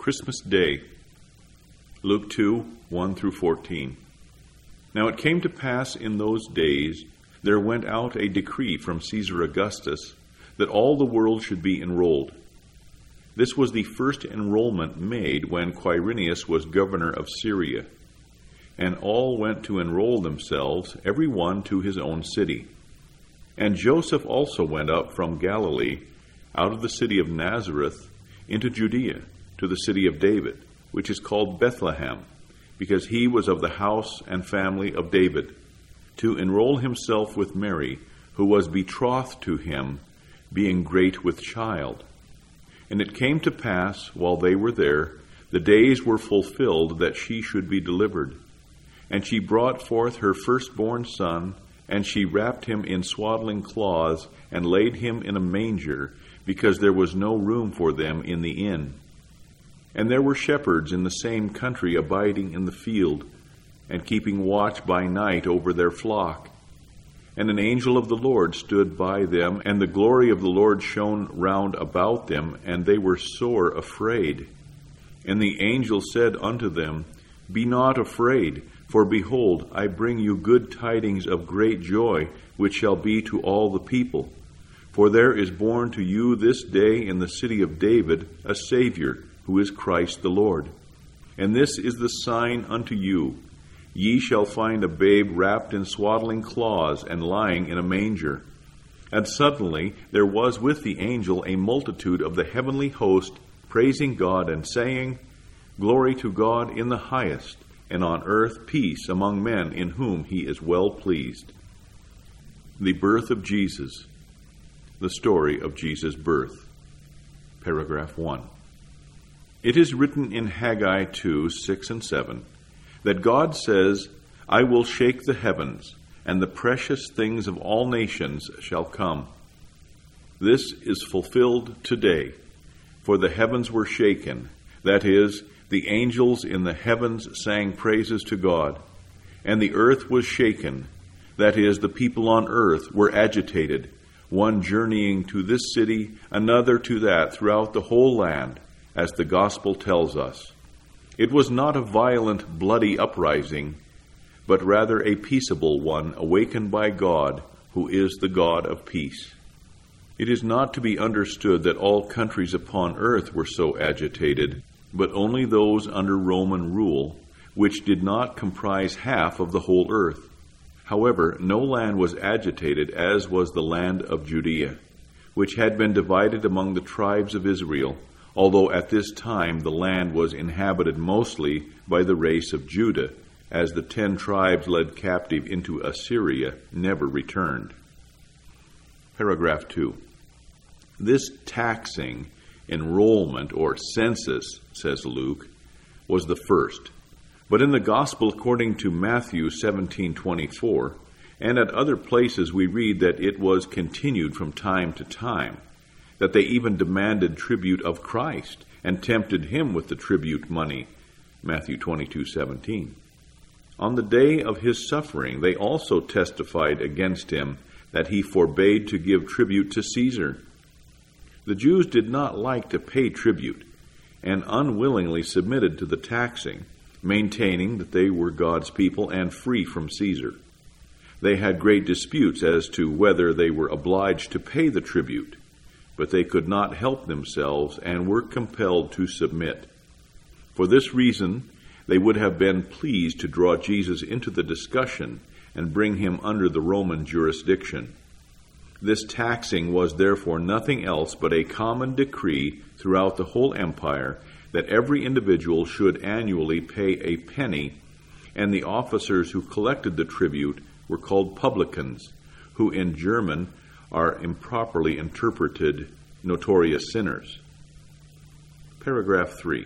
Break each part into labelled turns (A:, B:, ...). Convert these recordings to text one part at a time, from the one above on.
A: Christmas Day. Luke 2, 1 through 14. Now it came to pass in those days, there went out a decree from Caesar Augustus, that all the world should be enrolled. This was the first enrollment made when Quirinius was governor of Syria. And all went to enroll themselves, every one to his own city. And Joseph also went up from Galilee, out of the city of Nazareth, into Judea, to the city of David, which is called Bethlehem, because he was of the house and family of David, to enroll himself with Mary, who was betrothed to him, being great with child. And it came to pass, while they were there, the days were fulfilled that she should be delivered. And she brought forth her firstborn son, and she wrapped him in swaddling cloths, and laid him in a manger, because there was no room for them in the inn. And there were shepherds in the same country abiding in the field, and keeping watch by night over their flock. And an angel of the Lord stood by them, and the glory of the Lord shone round about them, and they were sore afraid. And the angel said unto them, Be not afraid, for behold, I bring you good tidings of great joy, which shall be to all the people. For there is born to you this day in the city of David a Savior, who is Christ the Lord. And this is the sign unto you. Ye shall find a babe wrapped in swaddling cloths, and lying in a manger. And suddenly there was with the angel a multitude of the heavenly host, praising God, and saying, Glory to God in the highest, and on earth peace among men in whom he is well pleased. The birth of Jesus. The story of Jesus' birth. Paragraph 1. It is written in Haggai 2, 6 and 7, that God says, I will shake the heavens, and the precious things of all nations shall come. This is fulfilled today, for the heavens were shaken, that is, the angels in the heavens sang praises to God, and the earth was shaken, that is, the people on earth were agitated, one journeying to this city, another to that throughout the whole land, as the gospel tells us. It was not a violent, bloody uprising, but rather a peaceable one awakened by God, who is the God of peace. It is not to be understood that all countries upon earth were so agitated, but only those under Roman rule, which did not comprise half of the whole earth. However, no land was agitated as was the land of Judea, which had been divided among the tribes of Israel, although at this time the land was inhabited mostly by the race of Judah, as the 10 tribes led captive into Assyria never returned. Paragraph 2. This taxing, enrollment, or census, says Luke, was the first. But in the Gospel according to Matthew 17:24, and at other places we read that it was continued from time to time, that they even demanded tribute of Christ and tempted him with the tribute money, Matthew 22:17. On the day of his suffering, they also testified against him that he forbade to give tribute to Caesar. The Jews did not like to pay tribute and unwillingly submitted to the taxing, maintaining that they were God's people and free from Caesar. They had great disputes as to whether they were obliged to pay the tribute, but they could not help themselves and were compelled to submit. For this reason, they would have been pleased to draw Jesus into the discussion and bring him under the Roman jurisdiction. This taxing was therefore nothing else but a common decree throughout the whole empire that every individual should annually pay a penny, and the officers who collected the tribute were called publicans, who in German are improperly interpreted notorious sinners. Paragraph 3.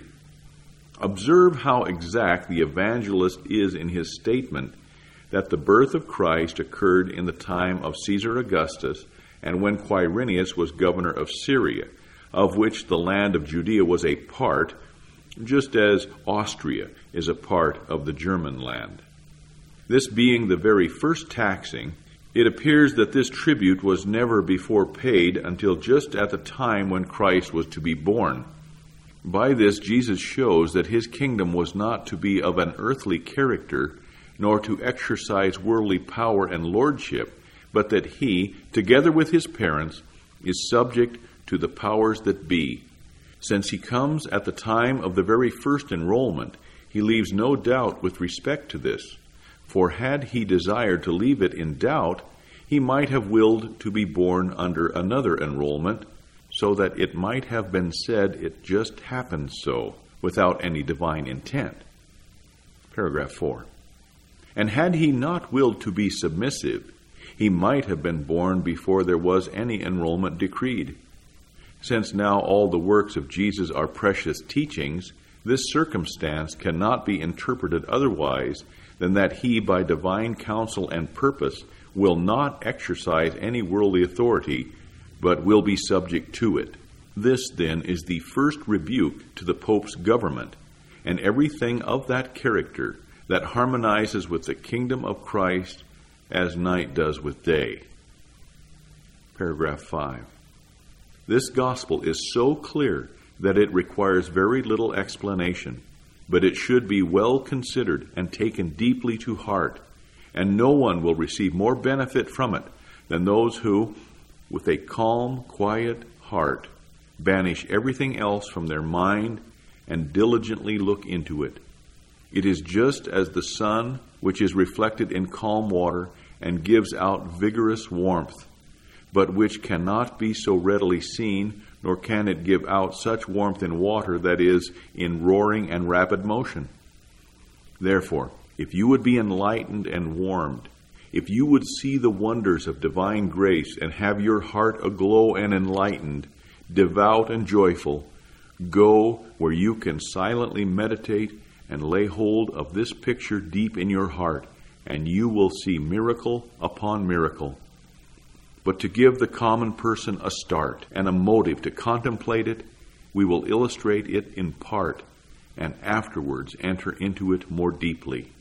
A: Observe how exact the evangelist is in his statement that the birth of Christ occurred in the time of Caesar Augustus and when Quirinius was governor of Syria, of which the land of Judea was a part, just as Austria is a part of the German land. This being the very first taxing, it appears that this tribute was never before paid until just at the time when Christ was to be born. By this Jesus shows that his kingdom was not to be of an earthly character, nor to exercise worldly power and lordship, but that he, together with his parents, is subject to the powers that be. Since he comes at the time of the very first enrollment, he leaves no doubt with respect to this. For had he desired to leave it in doubt, he might have willed to be born under another enrollment, so that it might have been said it just happened so, without any divine intent. Paragraph 4. And had he not willed to be submissive, he might have been born before there was any enrollment decreed. Since now all the works of Jesus are precious teachings, this circumstance cannot be interpreted otherwise than that he, by divine counsel and purpose, will not exercise any worldly authority, but will be subject to it. This, then, is the first rebuke to the Pope's government, and everything of that character that harmonizes with the kingdom of Christ as night does with day. Paragraph 5. This gospel is so clear that it requires very little explanation, but it should be well considered and taken deeply to heart, and no one will receive more benefit from it than those who, with a calm, quiet heart, banish everything else from their mind and diligently look into it. It is just as the sun, which is reflected in calm water and gives out vigorous warmth, but which cannot be so readily seen, nor can it give out such warmth in water that is in roaring and rapid motion. Therefore, if you would be enlightened and warmed, if you would see the wonders of divine grace and have your heart aglow and enlightened, devout and joyful, go where you can silently meditate and lay hold of this picture deep in your heart, and you will see miracle upon miracle. But to give the common person a start and a motive to contemplate it, we will illustrate it in part and afterwards enter into it more deeply.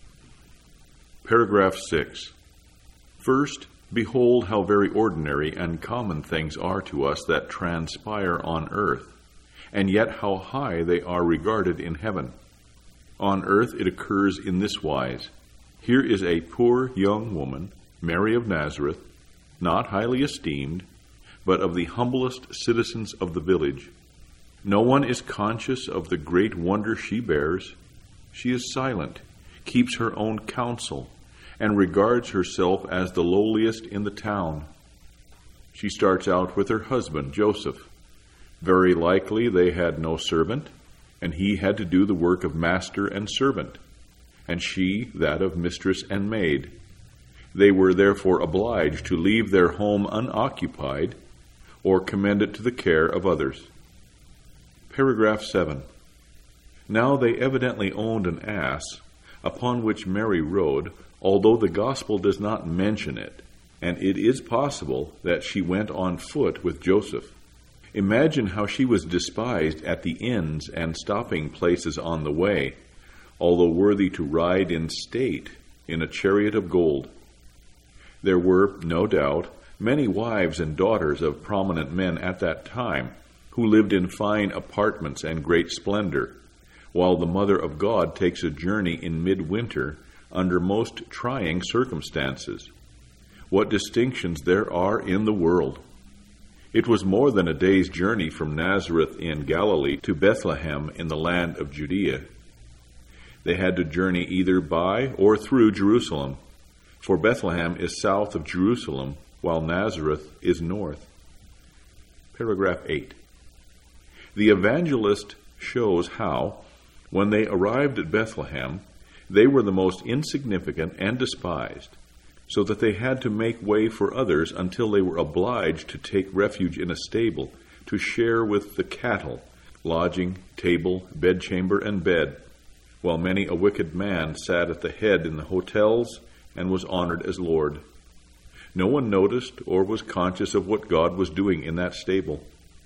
A: Paragraph 6. First, behold how very ordinary and common things are to us that transpire on earth, and yet how high they are regarded in heaven. On earth it occurs in this wise. Here is a poor young woman, Mary of Nazareth, not highly esteemed, but of the humblest citizens of the village. No one is conscious of the great wonder she bears. She is silent, keeps her own counsel, and regards herself as the lowliest in the town. She starts out with her husband, Joseph. Very likely they had no servant, and he had to do the work of master and servant, and she that of mistress and maid. They were therefore obliged to leave their home unoccupied or commend it to the care of others. Paragraph 7. Now they evidently owned an ass, upon which Mary rode, although the gospel does not mention it, and it is possible that she went on foot with Joseph. Imagine how she was despised at the inns and stopping places on the way, although worthy to ride in state in a chariot of gold. There were, no doubt, many wives and daughters of prominent men at that time who lived in fine apartments and great splendor, while the Mother of God takes a journey in midwinter under most trying circumstances. What distinctions there are in the world! It was more than a day's journey from Nazareth in Galilee to Bethlehem in the land of Judea. They had to journey either by or through Jerusalem, for Bethlehem is south of Jerusalem, while Nazareth is north. Paragraph 8. The evangelist shows how, when they arrived at Bethlehem, they were the most insignificant and despised, so that they had to make way for others until they were obliged to take refuge in a stable, to share with the cattle, lodging, table, bedchamber, and bed, while many a wicked man sat at the head in the hotels and was honored as Lord. No one noticed or was conscious of what God was doing in that stable.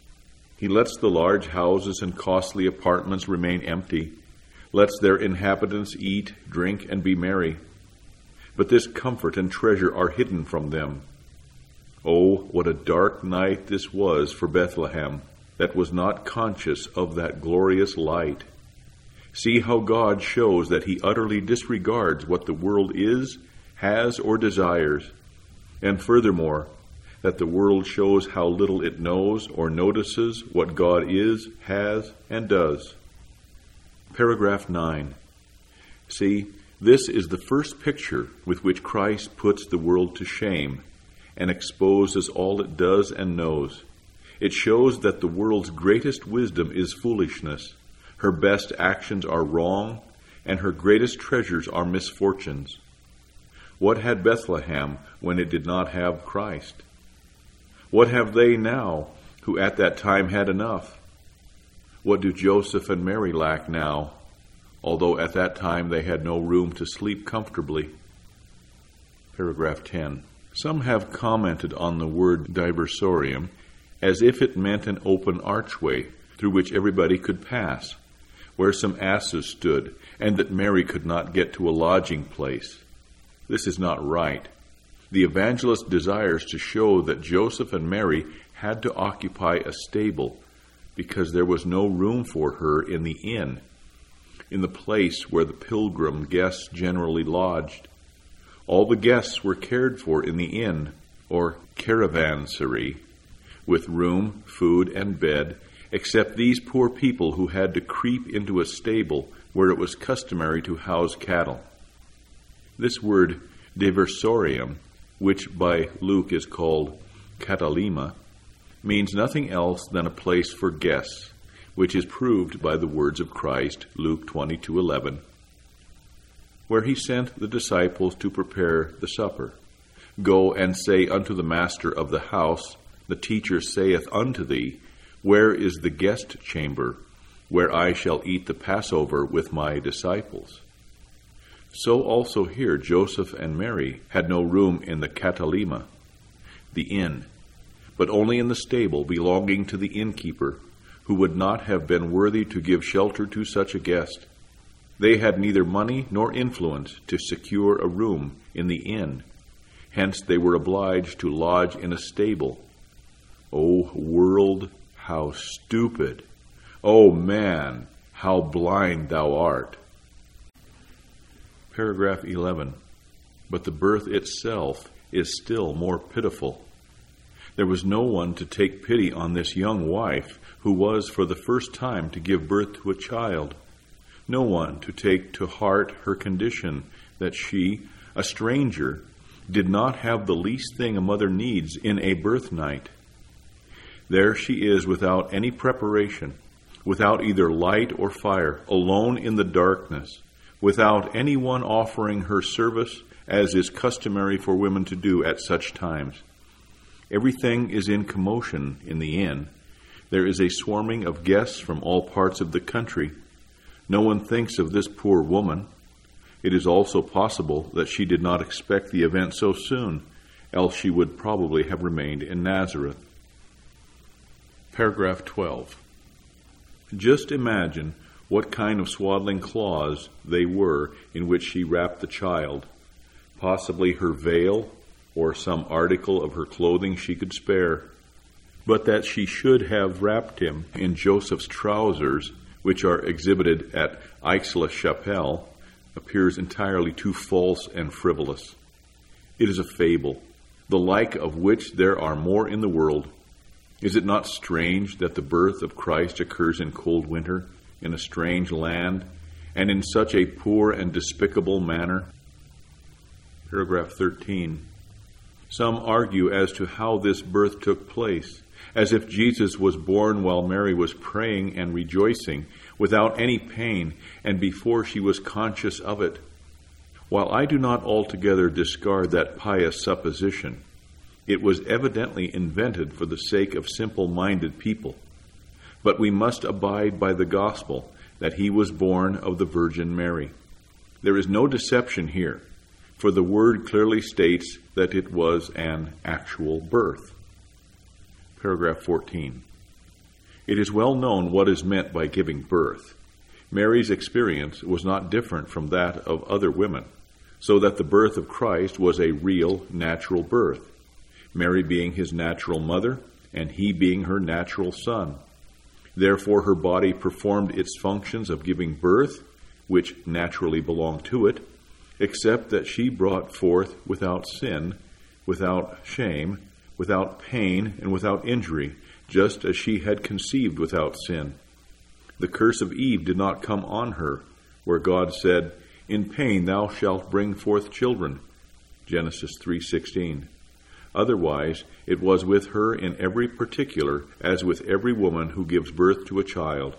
A: He lets the large houses and costly apartments remain empty, lets their inhabitants eat, drink, and be merry. But this comfort and treasure are hidden from them. Oh, what a dark night this was for Bethlehem, that was not conscious of that glorious light. See how God shows that he utterly disregards what the world is, has, or desires, and furthermore, that the world shows how little it knows or notices what God is, has, and does. Paragraph 9. See, this is the first picture with which Christ puts the world to shame and exposes all it does and knows. It shows that the world's greatest wisdom is foolishness, her best actions are wrong, and her greatest treasures are misfortunes. What had Bethlehem when it did not have Christ? What have they now who at that time had enough? What do Joseph and Mary lack now, although at that time they had no room to sleep comfortably? Paragraph 10. Some have commented on the word diversorium as if it meant an open archway through which everybody could pass, where some asses stood, and that Mary could not get to a lodging place. This is not right. The evangelist desires to show that Joseph and Mary had to occupy a stable because there was no room for her in the inn, in the place where the pilgrim guests generally lodged. All the guests were cared for in the inn, or caravanserai, with room, food, and bed, except these poor people who had to creep into a stable where it was customary to house cattle. This word diversorium, which by Luke is called katalima, means nothing else than a place for guests, which is proved by the words of Christ, Luke 22:11, where he sent the disciples to prepare the supper. Go and say unto the master of the house, the teacher saith unto thee, where is the guest chamber, where I shall eat the Passover with my disciples? So also here Joseph and Mary had no room in the katalima, the inn, but only in the stable belonging to the innkeeper, who would not have been worthy to give shelter to such a guest. They had neither money nor influence to secure a room in the inn. Hence they were obliged to lodge in a stable. O world, how stupid! O man, how blind thou art! Paragraph 11. But the birth itself is still more pitiful. There was no one to take pity on this young wife who was for the first time to give birth to a child. No one to take to heart her condition that she, a stranger, did not have the least thing a mother needs in a birth night. There she is without any preparation, without either light or fire, alone in the darkness, without anyone offering her service as is customary for women to do at such times. Everything is in commotion in the inn. There is a swarming of guests from all parts of the country. No one thinks of this poor woman. It is also possible that she did not expect the event so soon, else she would probably have remained in Nazareth. Paragraph 12. Just imagine what kind of swaddling cloths they were in which she wrapped the child, possibly her veil or some article of her clothing she could spare. But that she should have wrapped him in Joseph's trousers, which are exhibited at Aix-la-Chapelle, appears entirely too false and frivolous. It is a fable, the like of which there are more in the world. Is it not strange that the birth of Christ occurs in cold winter, in a strange land, and in such a poor and despicable manner? Paragraph 13. Some argue as to how this birth took place, as if Jesus was born while Mary was praying and rejoicing, without any pain, and before she was conscious of it. While I do not altogether discard that pious supposition, it was evidently invented for the sake of simple-minded people. But we must abide by the gospel that he was born of the Virgin Mary. There is no deception here, for the word clearly states that it was an actual birth. Paragraph 14. It is well known what is meant by giving birth. Mary's experience was not different from that of other women, so that the birth of Christ was a real, natural birth, Mary being his natural mother, and he being her natural son. Therefore her body performed its functions of giving birth, which naturally belonged to it, except that she brought forth without sin, without shame, without pain, and without injury, just as she had conceived without sin. The curse of Eve did not come on her, where God said, "In pain thou shalt bring forth children." Genesis 3:16. Otherwise, it was with her in every particular, as with every woman who gives birth to a child.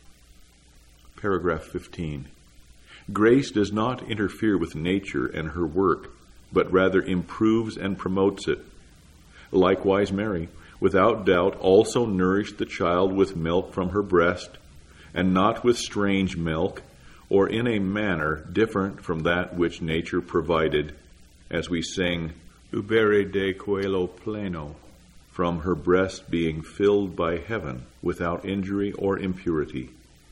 A: Paragraph 15. Grace does not interfere with nature and her work, but rather improves and promotes it. Likewise, Mary, without doubt, also nourished the child with milk from her breast, and not with strange milk, or in a manner different from that which nature provided, as we sing, "Ubere de coelo pleno," from her breast being filled by heaven, without injury or impurity.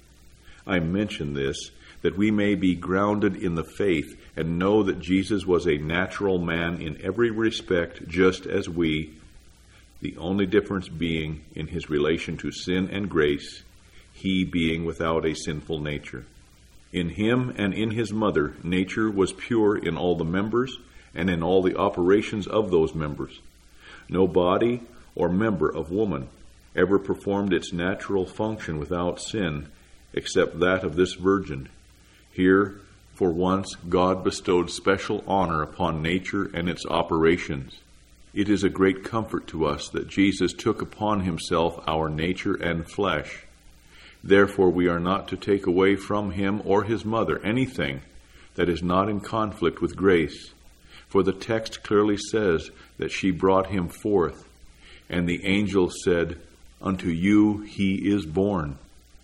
A: I mention this that we may be grounded in the faith and know that Jesus was a natural man in every respect, just as we, the only difference being in his relation to sin and grace, he being without a sinful nature. In him and in his mother, nature was pure in all the members and in all the operations of those members. No body or member of woman ever performed its natural function without sin, except that of this virgin. Here, for once, God bestowed special honor upon nature and its operations. It is a great comfort to us that Jesus took upon himself our nature and flesh. Therefore, we are not to take away from him or his mother anything that is not in conflict with grace. For the text clearly says that she brought him forth, and the angel said, "Unto you he is born."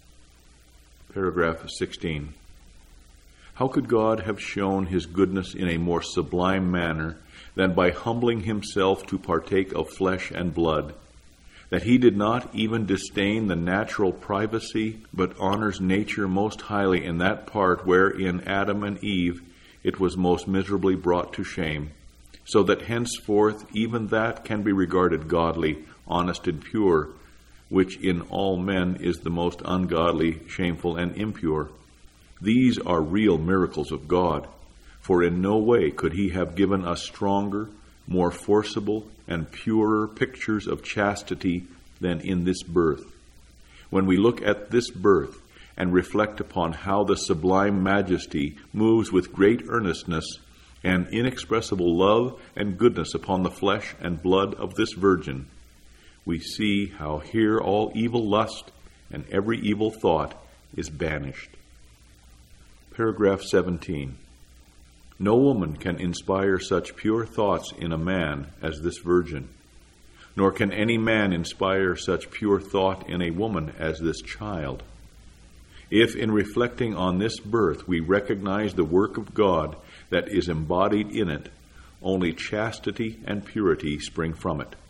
A: Paragraph 16. How could God have shown his goodness in a more sublime manner than by humbling himself to partake of flesh and blood, that he did not even disdain the natural privacy, but honors nature most highly in that part where in Adam and Eve it was most miserably brought to shame, so that henceforth even that can be regarded godly, honest, and pure, which in all men is the most ungodly, shameful, and impure. These are real miracles of God, for in no way could he have given us stronger, more forcible, and purer pictures of chastity than in this birth. When we look at this birth and reflect upon how the sublime majesty moves with great earnestness and inexpressible love and goodness upon the flesh and blood of this virgin, we see how here all evil lust and every evil thought is banished. Paragraph 17. No woman can inspire such pure thoughts in a man as this virgin, nor can any man inspire such pure thought in a woman as this child. If in reflecting on this birth we recognize the work of God that is embodied in it, only chastity and purity spring from it.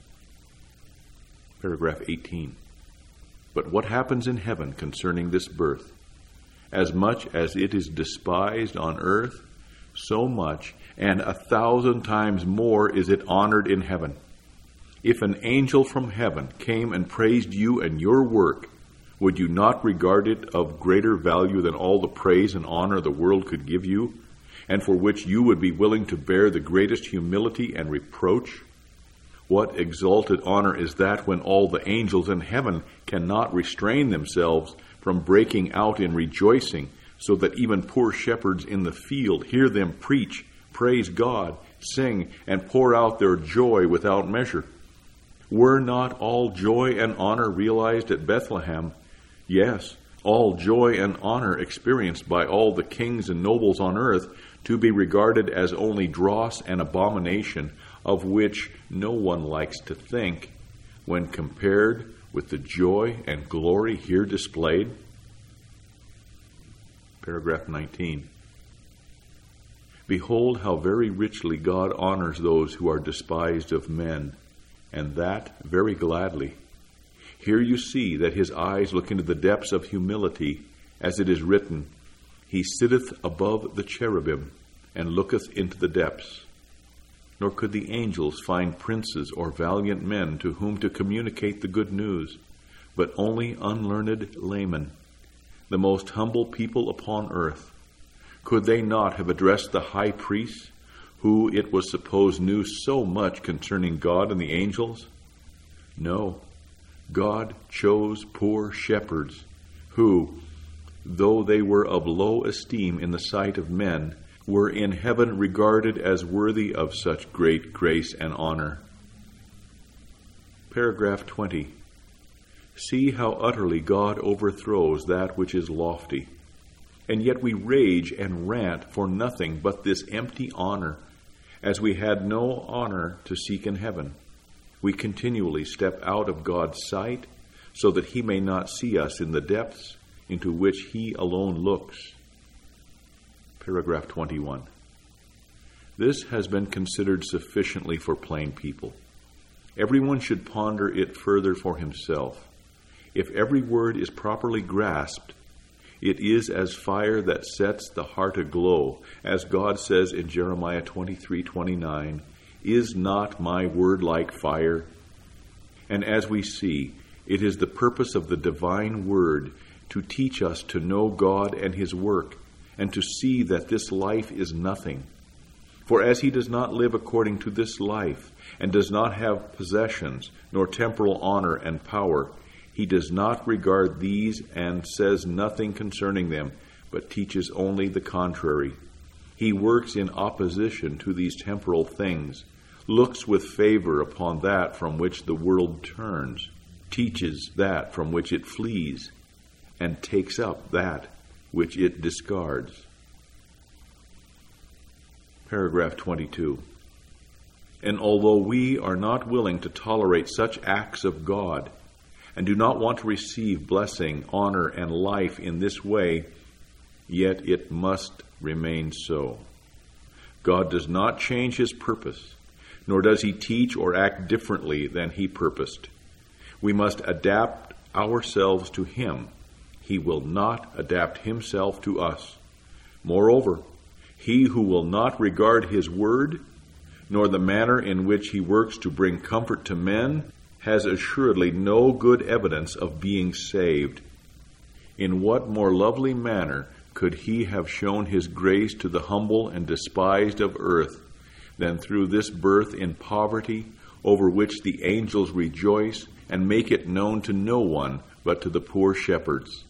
A: Paragraph 18. But what happens in heaven concerning this birth? As much as it is despised on earth, so much and 1,000 times more is it honored in heaven. If an angel from heaven came and praised you and your work, would you not regard it of greater value than all the praise and honor the world could give you, and for which you would be willing to bear the greatest humility and reproach? What exalted honor is that when all the angels in heaven cannot restrain themselves from breaking out in rejoicing, so that even poor shepherds in the field hear them preach, praise God, sing, and pour out their joy without measure? Were not all joy and honor realized at Bethlehem? Yes, all joy and honor experienced by all the kings and nobles on earth, to be regarded as only dross and abomination, of which no one likes to think, when compared with the joy and glory here displayed? Paragraph 19. Behold how very richly God honors those who are despised of men, and that very gladly. Here you see that his eyes look into the depths of humility, as it is written, "He sitteth above the cherubim, and looketh into the depths." Nor could the angels find princes or valiant men to whom to communicate the good news, but only unlearned laymen, the most humble people upon earth. Could they not have addressed the high priests, who it was supposed knew so much concerning God and the angels? No, God chose poor shepherds, who, though they were of low esteem in the sight of men, were in heaven regarded as worthy of such great grace and honor. Paragraph 20. See how utterly God overthrows that which is lofty. And yet we rage and rant for nothing but this empty honor, as we had no honor to seek in heaven. We continually step out of God's sight, so that he may not see us in the depths into which he alone looks. Paragraph 21. This has been considered sufficiently for plain people. Everyone should ponder it further for himself. If every word is properly grasped, it is as fire that sets the heart aglow, as God says in Jeremiah 23:29, "Is not my word like fire?" And as we see, it is the purpose of the divine word to teach us to know God and his work, and to see that this life is nothing. For as he does not live according to this life, and does not have possessions, nor temporal honor and power, he does not regard these and says nothing concerning them, but teaches only the contrary. He works in opposition to these temporal things, looks with favor upon that from which the world turns, teaches that from which it flees, and takes up that which it discards. Paragraph 22. And although we are not willing to tolerate such acts of God, and do not want to receive blessing, honor, and life in this way, yet it must remain so. God does not change his purpose, nor does he teach or act differently than he purposed. We must adapt ourselves to him. He will not adapt himself to us. Moreover, he who will not regard his word, nor the manner in which he works to bring comfort to men, has assuredly no good evidence of being saved. In what more lovely manner could he have shown his grace to the humble and despised of earth than through this birth in poverty, over which the angels rejoice and make it known to no one but to the poor shepherds?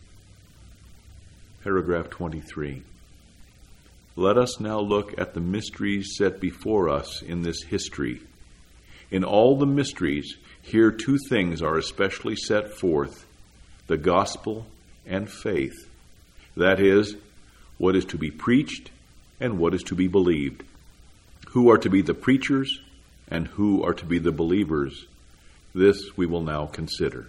A: Paragraph 23. Let us now look at the mysteries set before us in this history. In all the mysteries, here two things are especially set forth: the gospel and faith. That is, what is to be preached and what is to be believed. Who are to be the preachers and who are to be the believers. This we will now consider.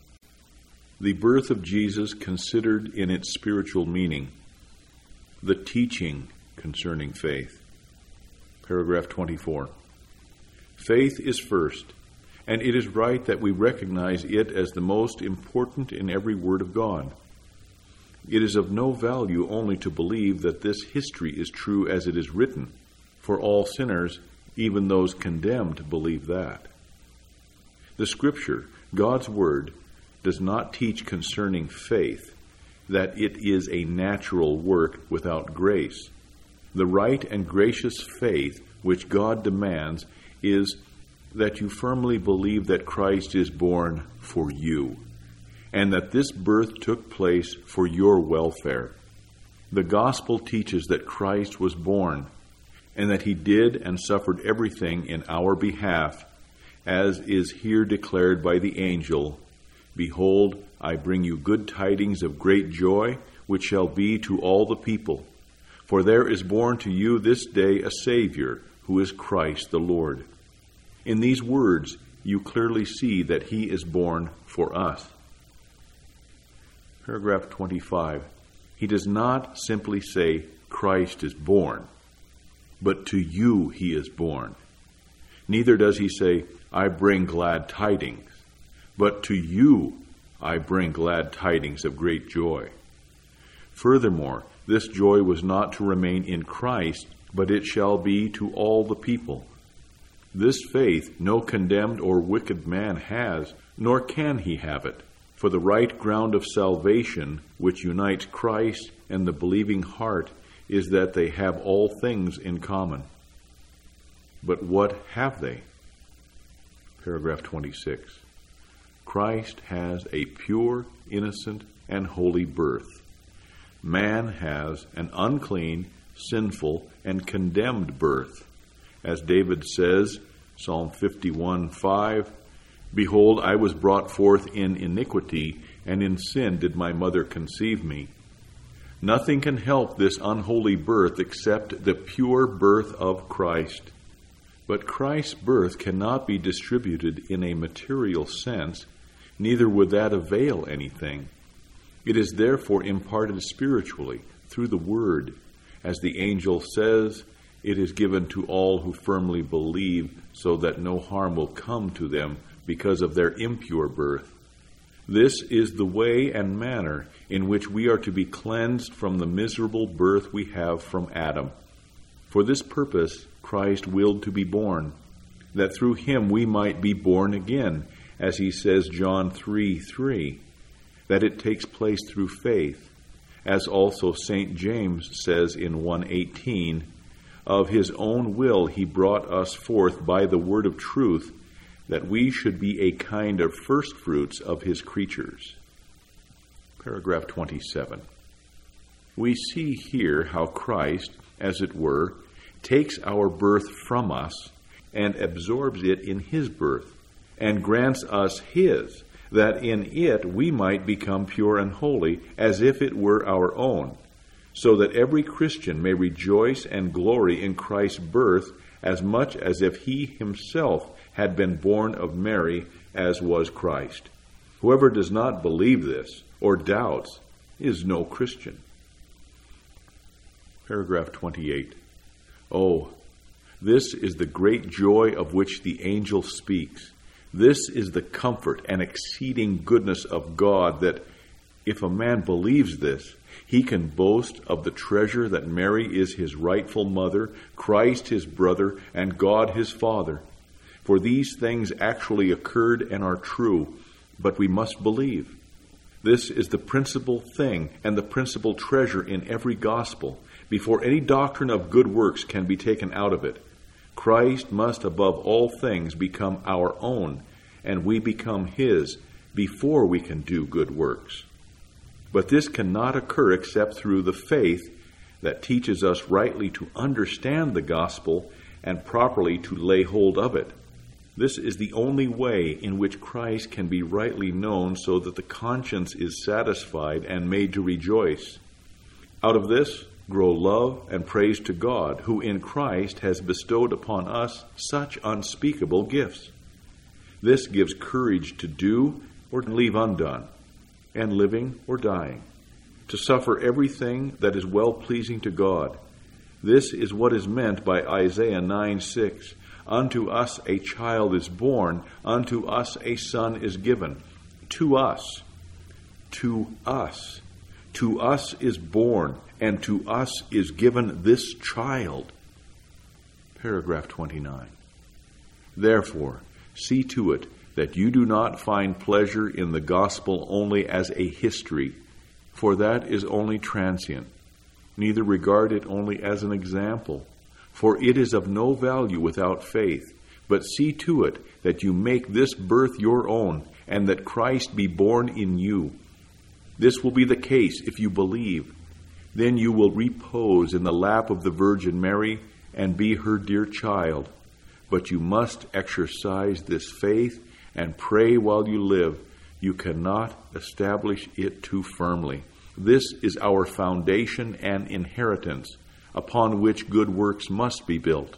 A: The birth of Jesus considered in its spiritual meaning. The teaching concerning faith. Paragraph 24. Faith is first, and it is right that we recognize it as the most important in every word of God. It is of no value only to believe that this history is true as it is written, for all sinners, even those condemned, believe that. The Scripture, God's Word, does not teach concerning faith that it is a natural work without grace. The right and gracious faith which God demands is that you firmly believe that Christ is born for you, and that this birth took place for your welfare. The gospel teaches that Christ was born, and that he did and suffered everything in our behalf, as is here declared by the angel, "Behold, I bring you good tidings of great joy, which shall be to all the people. For there is born to you this day a Savior, who is Christ the Lord." In these words, you clearly see that he is born for us. Paragraph 25. He does not simply say, "Christ is born," but "to you he is born." Neither does he say, "I bring glad tidings," but "to you I bring glad tidings of great joy." Furthermore, this joy was not to remain in Christ, but it shall be to all the people. This faith no condemned or wicked man has, nor can he have it, For the right ground of salvation, which unites Christ and the believing heart, is that they have all things in common. But what have they? Paragraph 26. Christ has a pure, innocent, and holy birth. Man has an unclean, sinful, and condemned birth. As David says, Psalm 51:5, Behold, I was brought forth in iniquity, and in sin did my mother conceive me. Nothing can help this unholy birth except the pure birth of Christ. But Christ's birth cannot be distributed in a material sense, neither would that avail anything. It is therefore imparted spiritually, through the Word. As the angel says, it is given to all who firmly believe, so that no harm will come to them because of their impure birth. This is the way and manner in which we are to be cleansed from the miserable birth we have from Adam. For this purpose Christ willed to be born, that through him we might be born again, as he says, John 3:3, that it takes place through faith, as also St. James says in 1:18, of his own will he brought us forth by the word of truth, that we should be a kind of firstfruits of his creatures. Paragraph 27. We see here how Christ, as it were, takes our birth from us and absorbs it in his birth, and grants us his, that in it we might become pure and holy, as if it were our own, so that every Christian may rejoice and glory in Christ's birth as much as if he himself had been born of Mary, as was Christ. Whoever does not believe this, or doubts, is no Christian. Paragraph 28. Oh, this is the great joy of which the angel speaks. This is the comfort and exceeding goodness of God, that if a man believes this, he can boast of the treasure that Mary is his rightful mother, Christ his brother, and God his Father. For these things actually occurred and are true, but we must believe. This is the principal thing and the principal treasure in every gospel. Before any doctrine of good works can be taken out of it, Christ must above all things become our own, and we become his before we can do good works. But this cannot occur except through the faith that teaches us rightly to understand the gospel and properly to lay hold of it. This is the only way in which Christ can be rightly known, so that the conscience is satisfied and made to rejoice. Out of this grow love and praise to God, who in Christ has bestowed upon us such unspeakable gifts. This gives courage to do or to leave undone, and living or dying, to suffer everything that is well-pleasing to God. This is what is meant by Isaiah 9:6. Unto us a child is born, unto us a son is given. To us is born, and to us is given this child. Paragraph 29. Therefore, see to it that you do not find pleasure in the gospel only as a history, for that is only transient. Neither regard it only as an example, for it is of no value without faith. But see to it that you make this birth your own, and that Christ be born in you. This will be the case if you believe. Then you will repose in the lap of the Virgin Mary and be her dear child. But you must exercise this faith and pray while you live. You cannot establish it too firmly. This is our foundation and inheritance, upon which good works must be built.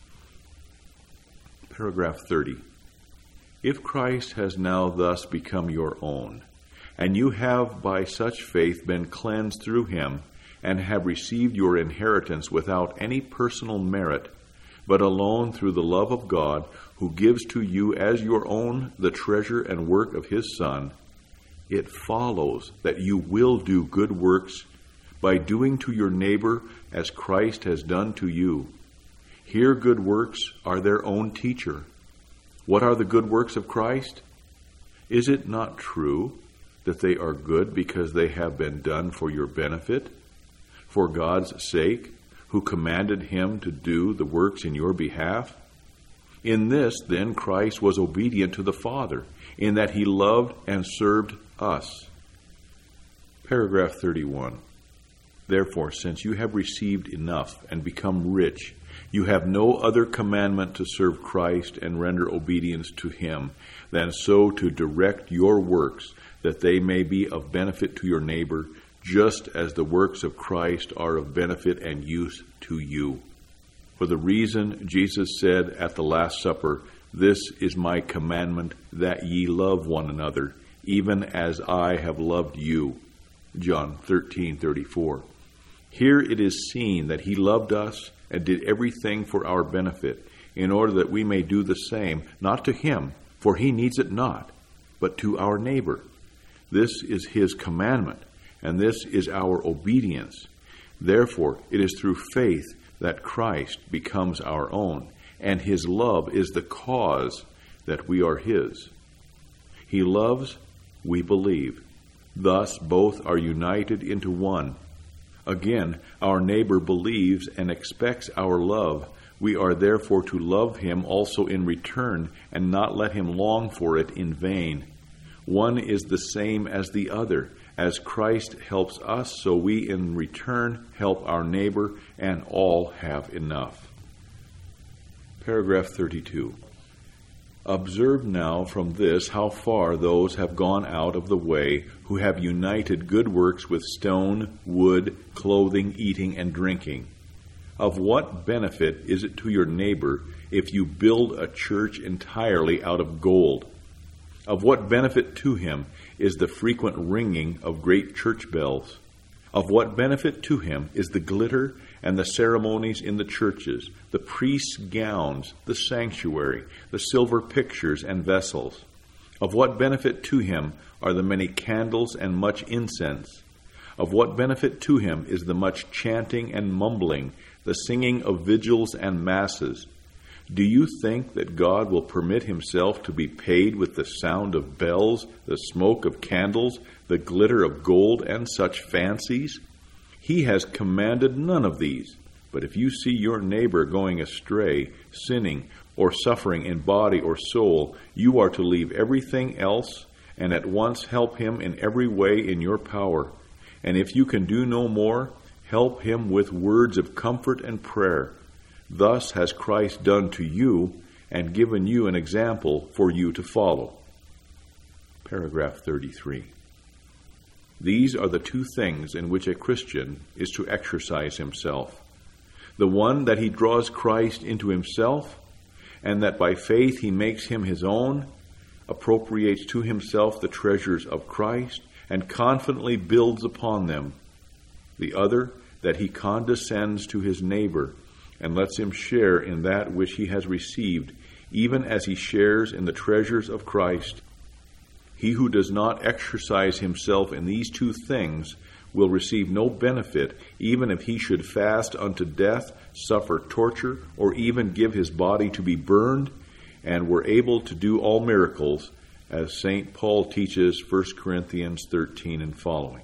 A: Paragraph 30. If Christ has now thus become your own, and you have by such faith been cleansed through him, and have received your inheritance without any personal merit, but alone through the love of God, who gives to you as your own the treasure and work of his Son, it follows that you will do good works by doing to your neighbor as Christ has done to you. Here good works are their own teacher. What are the good works of Christ? Is it not true that they are good because they have been done for your benefit, for God's sake, who commanded him to do the works in your behalf? In this, then, Christ was obedient to the Father, in that he loved and served us. Paragraph 31. Therefore, since you have received enough and become rich, you have no other commandment to serve Christ and render obedience to him than so to direct your works, that they may be of benefit to your neighbor, just as the works of Christ are of benefit and use to you. For the reason Jesus said at the Last Supper, "This is my commandment, that ye love one another, even as I have loved you." John 13:34. Here it is seen that he loved us and did everything for our benefit, in order that we may do the same, not to him, for he needs it not, but to our neighbor. This is his commandment, and this is our obedience. Therefore, it is through faith that Christ becomes our own, and his love is the cause that we are his. He loves, we believe. Thus both are united into one. Again, our neighbor believes and expects our love. We are therefore to love him also in return, and not let him long for it in vain. One is the same as the other. As Christ helps us, so we in return help our neighbor, and all have enough. Paragraph 32. Observe now from this how far those have gone out of the way who have united good works with stone, wood, clothing, eating, and drinking. Of what benefit is it to your neighbor if you build a church entirely out of gold? Of what benefit to him is the frequent ringing of great church bells? Of what benefit to him is the glitter and the ceremonies in the churches, the priests' gowns, the sanctuary, the silver pictures and vessels? Of what benefit to him are the many candles and much incense? Of what benefit to him is the much chanting and mumbling, the singing of vigils and masses? Do you think that God will permit himself to be paid with the sound of bells, the smoke of candles, the glitter of gold, and such fancies? He has commanded none of these. But if you see your neighbor going astray, sinning, or suffering in body or soul, you are to leave everything else and at once help him in every way in your power. And if you can do no more, help him with words of comfort and prayer. Thus has Christ done to you and given you an example for you to follow. Paragraph 33. These are the two things in which a Christian is to exercise himself. The one, that he draws Christ into himself, and that by faith he makes him his own, appropriates to himself the treasures of Christ, and confidently builds upon them. The other, that he condescends to his neighbor, and lets him share in that which he has received, even as he shares in the treasures of Christ. He who does not exercise himself in these two things will receive no benefit, even if he should fast unto death, suffer torture, or even give his body to be burned, and were able to do all miracles, as St. Paul teaches 1 Corinthians 13 and following.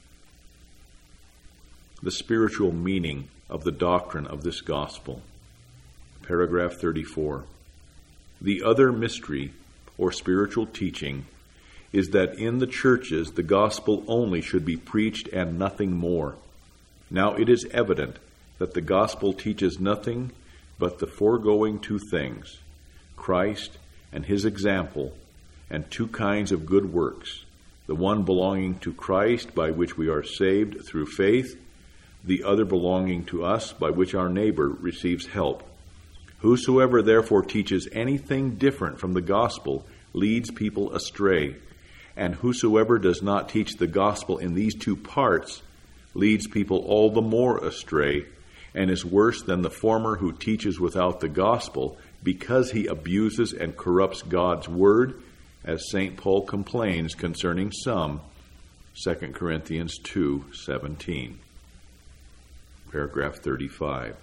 A: The spiritual meaning of the doctrine of this gospel. Paragraph 34. The other mystery, or spiritual teaching, is that in the churches the gospel only should be preached and nothing more. Now it is evident that the gospel teaches nothing but the foregoing two things, Christ and his example, and two kinds of good works, the one belonging to Christ, by which we are saved through faith, the other belonging to us, by which our neighbor receives help. Whosoever therefore teaches anything different from the gospel leads people astray, and whosoever does not teach the gospel in these two parts leads people all the more astray, and is worse than the former who teaches without the gospel, because he abuses and corrupts God's word, as St. Paul complains concerning some, 2 Corinthians 2:17. Paragraph 35.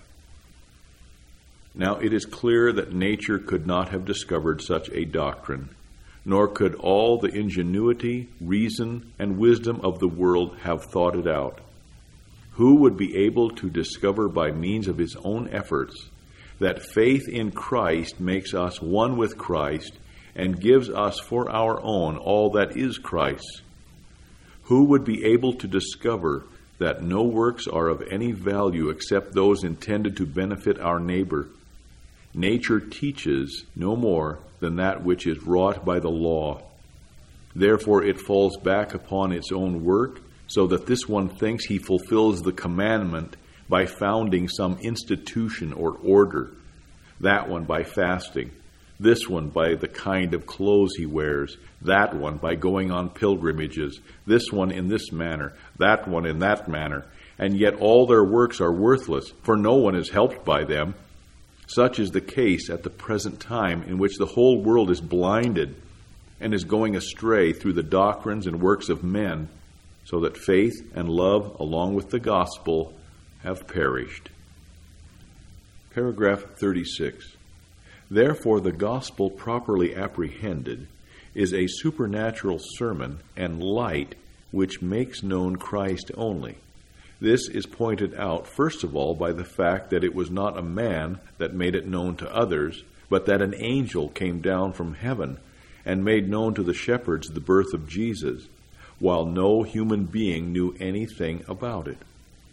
A: Now it is clear that nature could not have discovered such a doctrine, nor could all the ingenuity, reason, and wisdom of the world have thought it out. Who would be able to discover by means of his own efforts that faith in Christ makes us one with Christ and gives us for our own all that is Christ's? Who would be able to discover that no works are of any value except those intended to benefit our neighbor? Nature teaches no more than that which is wrought by the law. Therefore it falls back upon its own work, so that this one thinks he fulfills the commandment by founding some institution or order, that one by fasting, this one by the kind of clothes he wears, that one by going on pilgrimages, this one in this manner, that one in that manner, and yet all their works are worthless, for no one is helped by them. Such is the case at the present time, in which the whole world is blinded and is going astray through the doctrines and works of men, so that faith and love, along with the gospel, have perished. Paragraph 36. Therefore, the gospel properly apprehended is a supernatural sermon and light which makes known Christ only. This is pointed out, first of all, by the fact that it was not a man that made it known to others, but that an angel came down from heaven and made known to the shepherds the birth of Jesus, while no human being knew anything about it.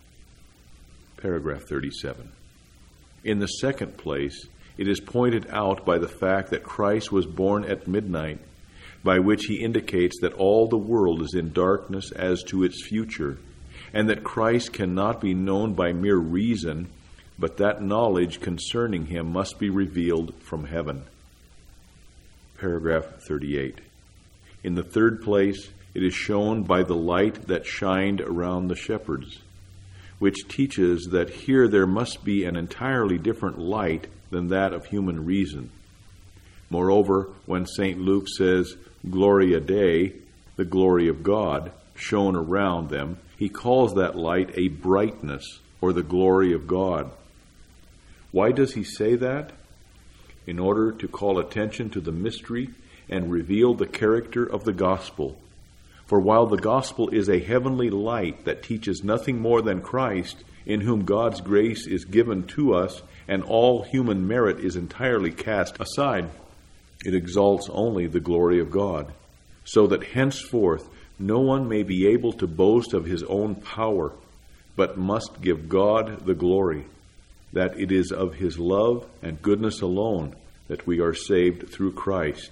A: Paragraph 37. In the second place, it is pointed out by the fact that Christ was born at midnight, by which he indicates that all the world is in darkness as to its future, and that Christ cannot be known by mere reason, but that knowledge concerning him must be revealed from heaven. Paragraph 38. In the third place, it is shown by the light that shined around the shepherds, which teaches that here there must be an entirely different light than that of human reason. Moreover, when St. Luke says, Gloria Dei, the glory of God, shone around them, he calls that light a brightness, or the glory of God. Why does he say that? In order to call attention to the mystery and reveal the character of the gospel. For while the gospel is a heavenly light that teaches nothing more than Christ, in whom God's grace is given to us and all human merit is entirely cast aside, it exalts only the glory of God, so that henceforth no one may be able to boast of his own power, but must give God the glory, that it is of his love and goodness alone that we are saved through Christ.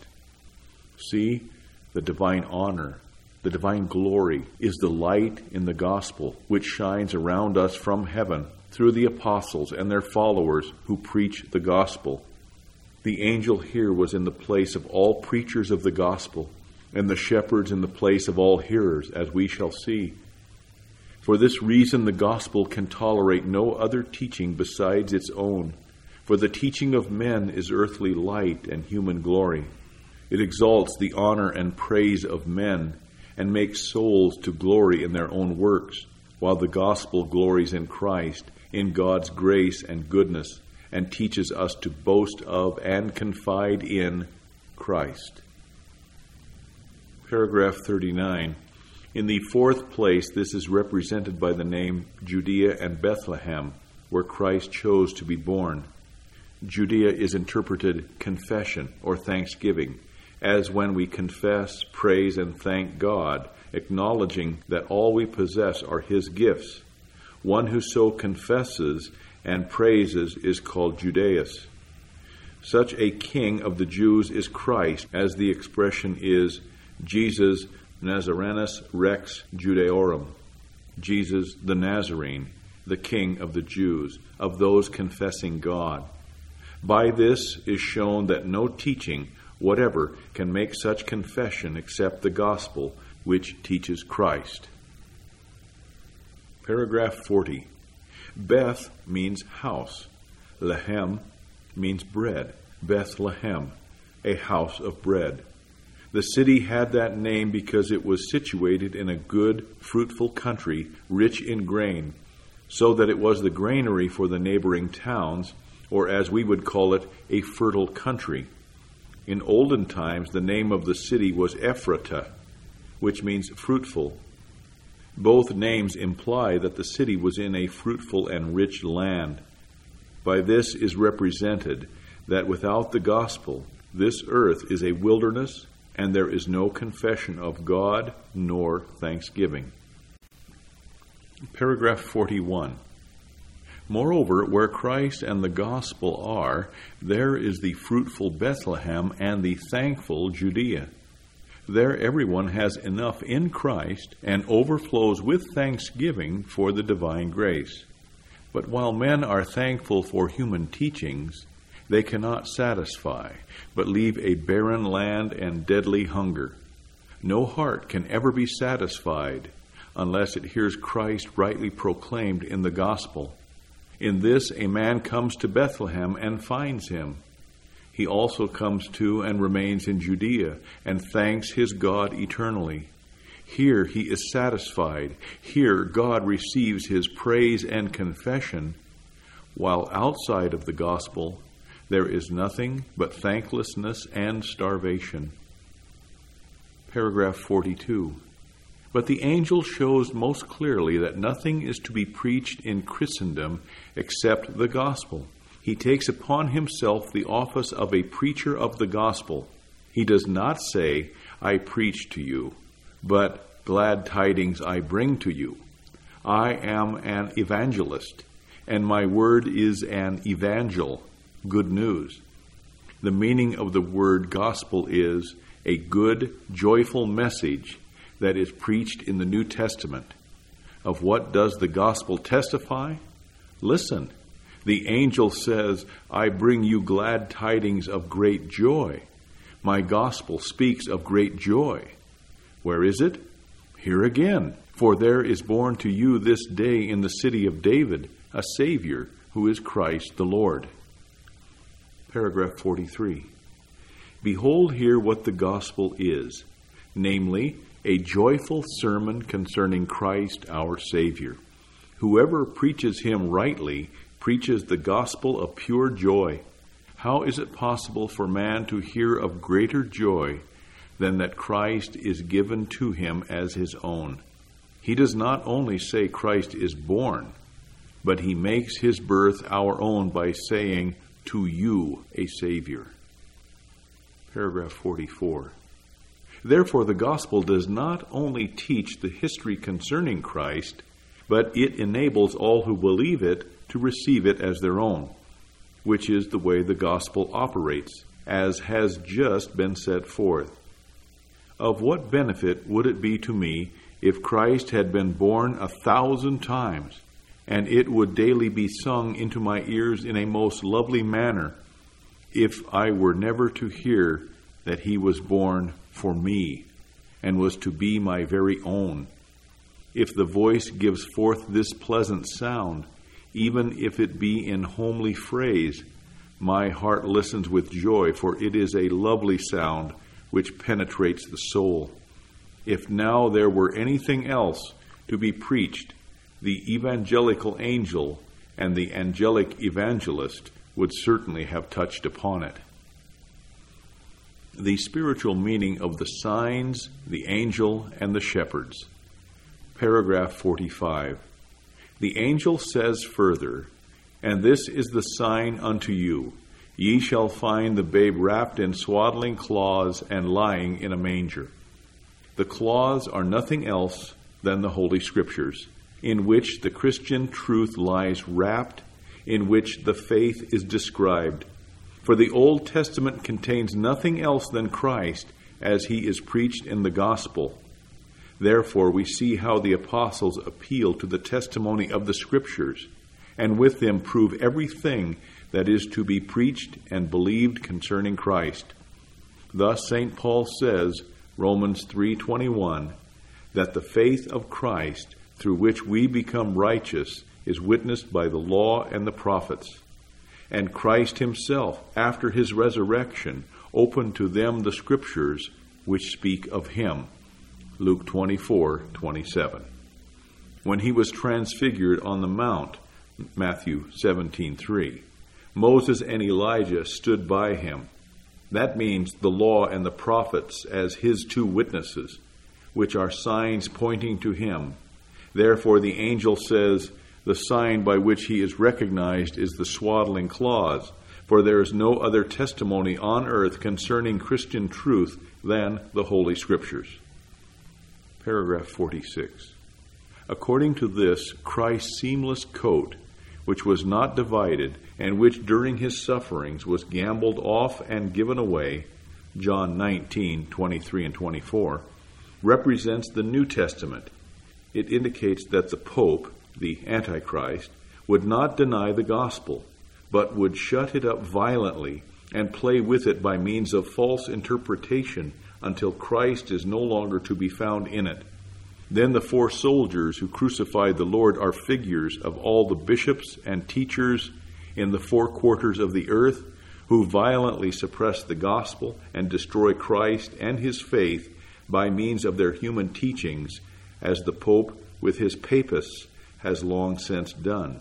A: See, the divine honor, the divine glory is the light in the gospel, which shines around us from heaven through the apostles and their followers who preach the gospel. The angel here was in the place of all preachers of the gospel, and the shepherds in the place of all hearers, as we shall see. For this reason the gospel can tolerate no other teaching besides its own, for the teaching of men is earthly light and human glory. It exalts the honor and praise of men, and makes souls to glory in their own works, while the gospel glories in Christ, in God's grace and goodness, and teaches us to boast of and confide in Christ. Paragraph 39. In the fourth place, this is represented by the name Judea and Bethlehem, where Christ chose to be born. Judea is interpreted confession or thanksgiving, as when we confess, praise, and thank God, acknowledging that all we possess are his gifts. One who so confesses and praises is called Judaeus. Such a king of the Jews is Christ, as the expression is, Jesus Nazarenus Rex Judaeorum, Jesus the Nazarene, the King of the Jews, of those confessing God. By this is shown that no teaching whatever can make such confession except the gospel, which teaches Christ. Paragraph 40. Beth means house. Lehem means bread. Bethlehem, a house of bread. The city had that name because it was situated in a good, fruitful country, rich in grain, so that it was the granary for the neighboring towns, or as we would call it, a fertile country. In olden times, the name of the city was Ephratah, which means fruitful. Both names imply that the city was in a fruitful and rich land. By this is represented that without the gospel, this earth is a wilderness, and there is no confession of God nor thanksgiving. Paragraph 41. Moreover, where Christ and the gospel are, there is the fruitful Bethlehem and the thankful Judea. There everyone has enough in Christ and overflows with thanksgiving for the divine grace. But while men are thankful for human teachings, they cannot satisfy, but leave a barren land and deadly hunger. No heart can ever be satisfied unless it hears Christ rightly proclaimed in the gospel. In this a man comes to Bethlehem and finds him. He also comes to and remains in Judea and thanks his God eternally. Here he is satisfied. Here God receives his praise and confession, while outside of the gospel there is nothing but thanklessness and starvation. Paragraph 42. But the angel shows most clearly that nothing is to be preached in Christendom except the gospel. He takes upon himself the office of a preacher of the gospel. He does not say, I preach to you, but glad tidings I bring to you. I am an evangelist, and my word is an evangel, good news. The meaning of the word gospel is a good, joyful message that is preached in the New Testament. Of what does the gospel testify? Listen. The angel says, I bring you glad tidings of great joy. My gospel speaks of great joy. Where is it? Here again. For there is born to you this day in the city of David a Savior, who is Christ the Lord. Paragraph 43. Behold here what the gospel is, namely, a joyful sermon concerning Christ our Savior. Whoever preaches him rightly preaches the gospel of pure joy. How is it possible for man to hear of greater joy than that Christ is given to him as his own? He does not only say Christ is born, but he makes his birth our own by saying, to you a Savior. Paragraph 44. Therefore, the gospel does not only teach the history concerning Christ, but it enables all who believe it to receive it as their own, which is the way the gospel operates, as has just been set forth. Of what benefit would it be to me if Christ had been born 1,000 times, and it would daily be sung into my ears in a most lovely manner, if I were never to hear that he was born for me, and was to be my very own? If the voice gives forth this pleasant sound, even if it be in homely phrase, my heart listens with joy, for it is a lovely sound which penetrates the soul. If now there were anything else to be preached, the evangelical angel and the angelic evangelist would certainly have touched upon it. The spiritual meaning of the signs, the angel, and the shepherds. Paragraph 45. The angel says further, and this is the sign unto you. Ye shall find the babe wrapped in swaddling cloths and lying in a manger. The cloths are nothing else than the Holy Scriptures, in which the Christian truth lies wrapped, in which the faith is described. For the Old Testament contains nothing else than Christ as he is preached in the gospel. Therefore, we see how the apostles appeal to the testimony of the Scriptures, and with them prove everything that is to be preached and believed concerning Christ. Thus St. Paul says, Romans 3:21, that the faith of Christ, through which we become righteous, is witnessed by the law and the prophets. And Christ himself, after his resurrection, opened to them the Scriptures which speak of him. Luke 24:27. When he was transfigured on the mount, Matthew 17:3, Moses and Elijah stood by him. That means the law and the prophets as his two witnesses, which are signs pointing to him. Therefore the angel says, the sign by which he is recognized is the swaddling cloths, for there is no other testimony on earth concerning Christian truth than the Holy Scriptures. Paragraph 46. According to this, Christ's seamless coat, which was not divided, and which during his sufferings was gambled off and given away, John 19:23 and 24, represents the New Testament. It indicates that the Pope, the Antichrist, would not deny the gospel, but would shut it up violently and play with it by means of false interpretation until Christ is no longer to be found in it. Then the 4 soldiers who crucified the Lord are figures of all the bishops and teachers in the 4 quarters of the earth who violently suppress the gospel and destroy Christ and his faith by means of their human teachings, as the Pope with his papists has long since done.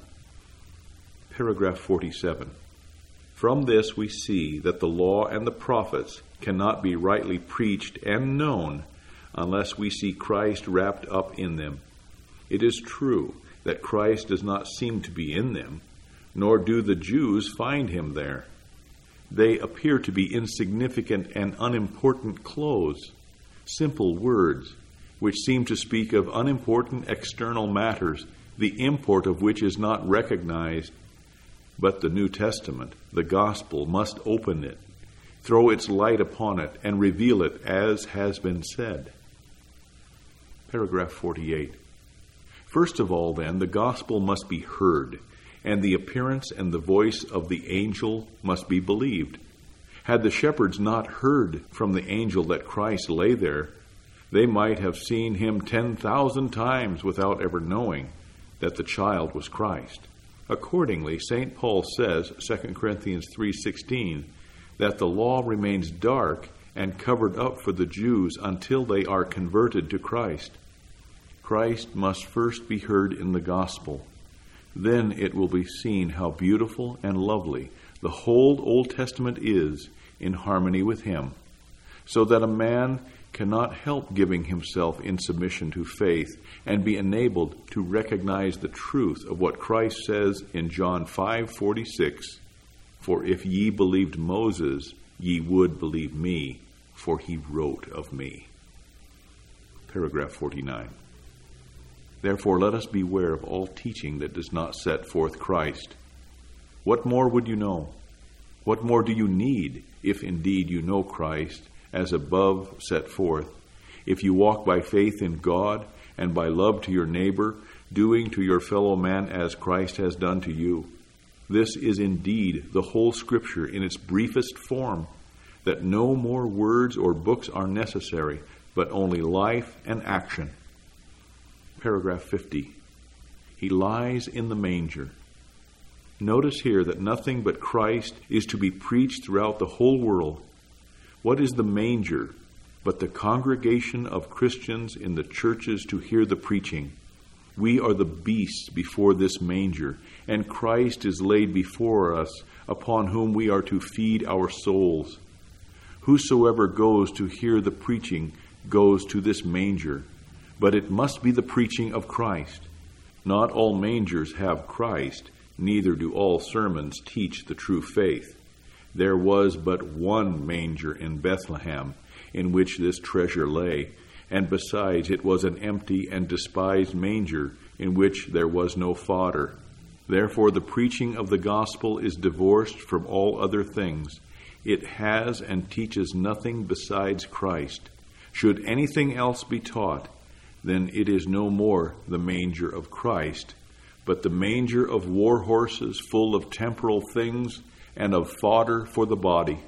A: Paragraph 47. From this we see that the law and the prophets cannot be rightly preached and known unless we see Christ wrapped up in them. It is true that Christ does not seem to be in them, nor do the Jews find him there. They appear to be insignificant and unimportant clothes, simple words, which seem to speak of unimportant external matters, the import of which is not recognized. But the New Testament, the gospel, must open it, throw its light upon it, and reveal it as has been said. Paragraph 48. First of all, then, the gospel must be heard, and the appearance and the voice of the angel must be believed. Had the shepherds not heard from the angel that Christ lay there, they might have seen him 10,000 times without ever knowing that the child was Christ. Accordingly, St. Paul says, 2 Corinthians 3:16, that the law remains dark and covered up for the Jews until they are converted to Christ. Christ must first be heard in the gospel. Then it will be seen how beautiful and lovely the whole Old Testament is in harmony with him, so that a man cannot help giving himself in submission to faith and be enabled to recognize the truth of what Christ says in John 5:46, "For if ye believed Moses, ye would believe me, for he wrote of me." Paragraph 49. Therefore, let us beware of all teaching that does not set forth Christ. What more would you know? What more do you need, if indeed you know Christ, as above set forth, if you walk by faith in God and by love to your neighbor, doing to your fellow man as Christ has done to you? This is indeed the whole Scripture in its briefest form, that no more words or books are necessary, but only life and action. Paragraph 50. He lies in the manger. Notice here that nothing but Christ is to be preached throughout the whole world. What is the manger but the congregation of Christians in the churches to hear the preaching? We are the beasts before this manger, and Christ is laid before us, upon whom we are to feed our souls. Whosoever goes to hear the preaching goes to this manger, but it must be the preaching of Christ. Not all mangers have Christ, neither do all sermons teach the true faith. There was but one manger in Bethlehem, in which this treasure lay, and besides it was an empty and despised manger, in which there was no fodder. Therefore the preaching of the gospel is divorced from all other things. It has and teaches nothing besides Christ. Should anything else be taught, then it is no more the manger of Christ, but the manger of war horses full of temporal things and of fodder for the body.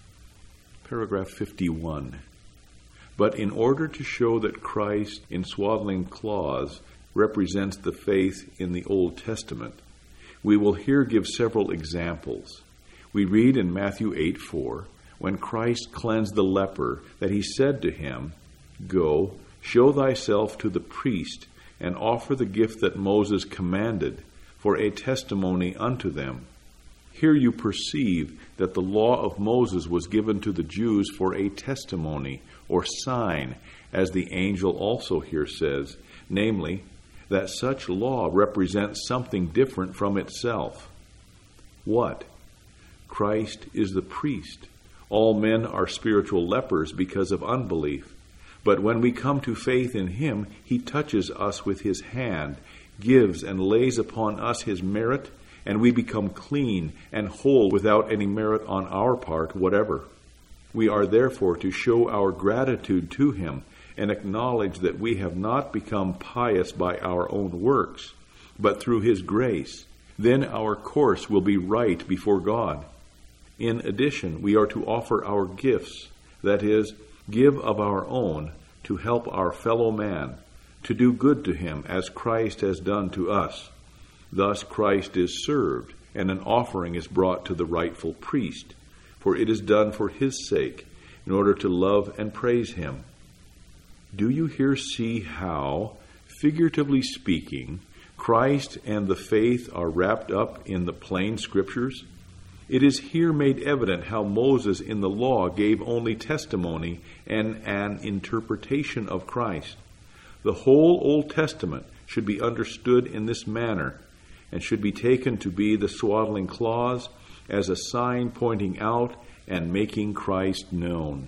A: Paragraph 51. But in order to show that Christ in swaddling cloths represents the faith in the Old Testament, we will here give several examples. We read in Matthew 8:4, when Christ cleansed the leper, that he said to him, "Go, show thyself to the priest, and offer the gift that Moses commanded, for a testimony unto them." Here you perceive that the law of Moses was given to the Jews for a testimony or sign, as the angel also here says, namely, that such law represents something different from itself. What? Christ is the priest. All men are spiritual lepers because of unbelief. But when we come to faith in him, he touches us with his hand, gives and lays upon us his merit, and we become clean and whole without any merit on our part whatever. We are therefore to show our gratitude to him and acknowledge that we have not become pious by our own works, but through his grace. Then our course will be right before God. In addition, we are to offer our gifts, that is, give of our own, to help our fellow man, to do good to him as Christ has done to us. Thus Christ is served, and an offering is brought to the rightful priest, for it is done for his sake, in order to love and praise him. Do you here see how, figuratively speaking, Christ and the faith are wrapped up in the plain Scriptures? It is here made evident how Moses in the law gave only testimony and an interpretation of Christ. The whole Old Testament should be understood in this manner, and should be taken to be the swaddling clause as a sign pointing out and making Christ known.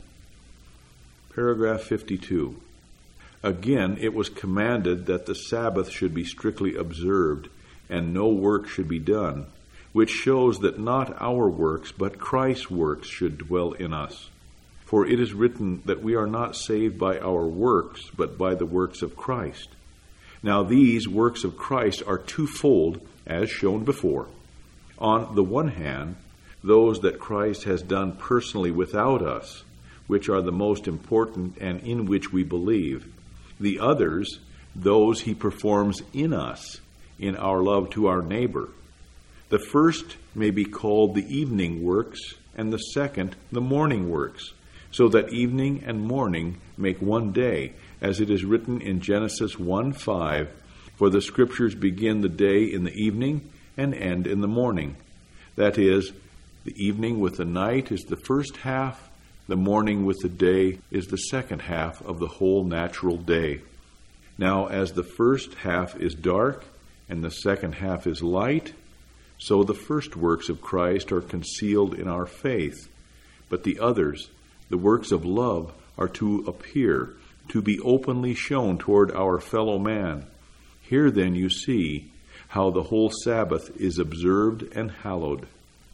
A: Paragraph 52. Again, it was commanded that the Sabbath should be strictly observed, and no work should be done, which shows that not our works, but Christ's works should dwell in us. For it is written that we are not saved by our works, but by the works of Christ. Now these works of Christ are twofold, as shown before. On the one hand, those that Christ has done personally without us, which are the most important and in which we believe. The others, those he performs in us, in our love to our neighbor. The first may be called the evening works, and the second the morning works, so that evening and morning make one day, as it is written in Genesis 1:5, for the Scriptures begin the day in the evening and end in the morning. That is, the evening with the night is the first half, the morning with the day is the second half of the whole natural day. Now, as the first half is dark and the second half is light, so the first works of Christ are concealed in our faith, but the others, the works of love, are to appear, to be openly shown toward our fellow man. Here then you see how the whole Sabbath is observed and hallowed.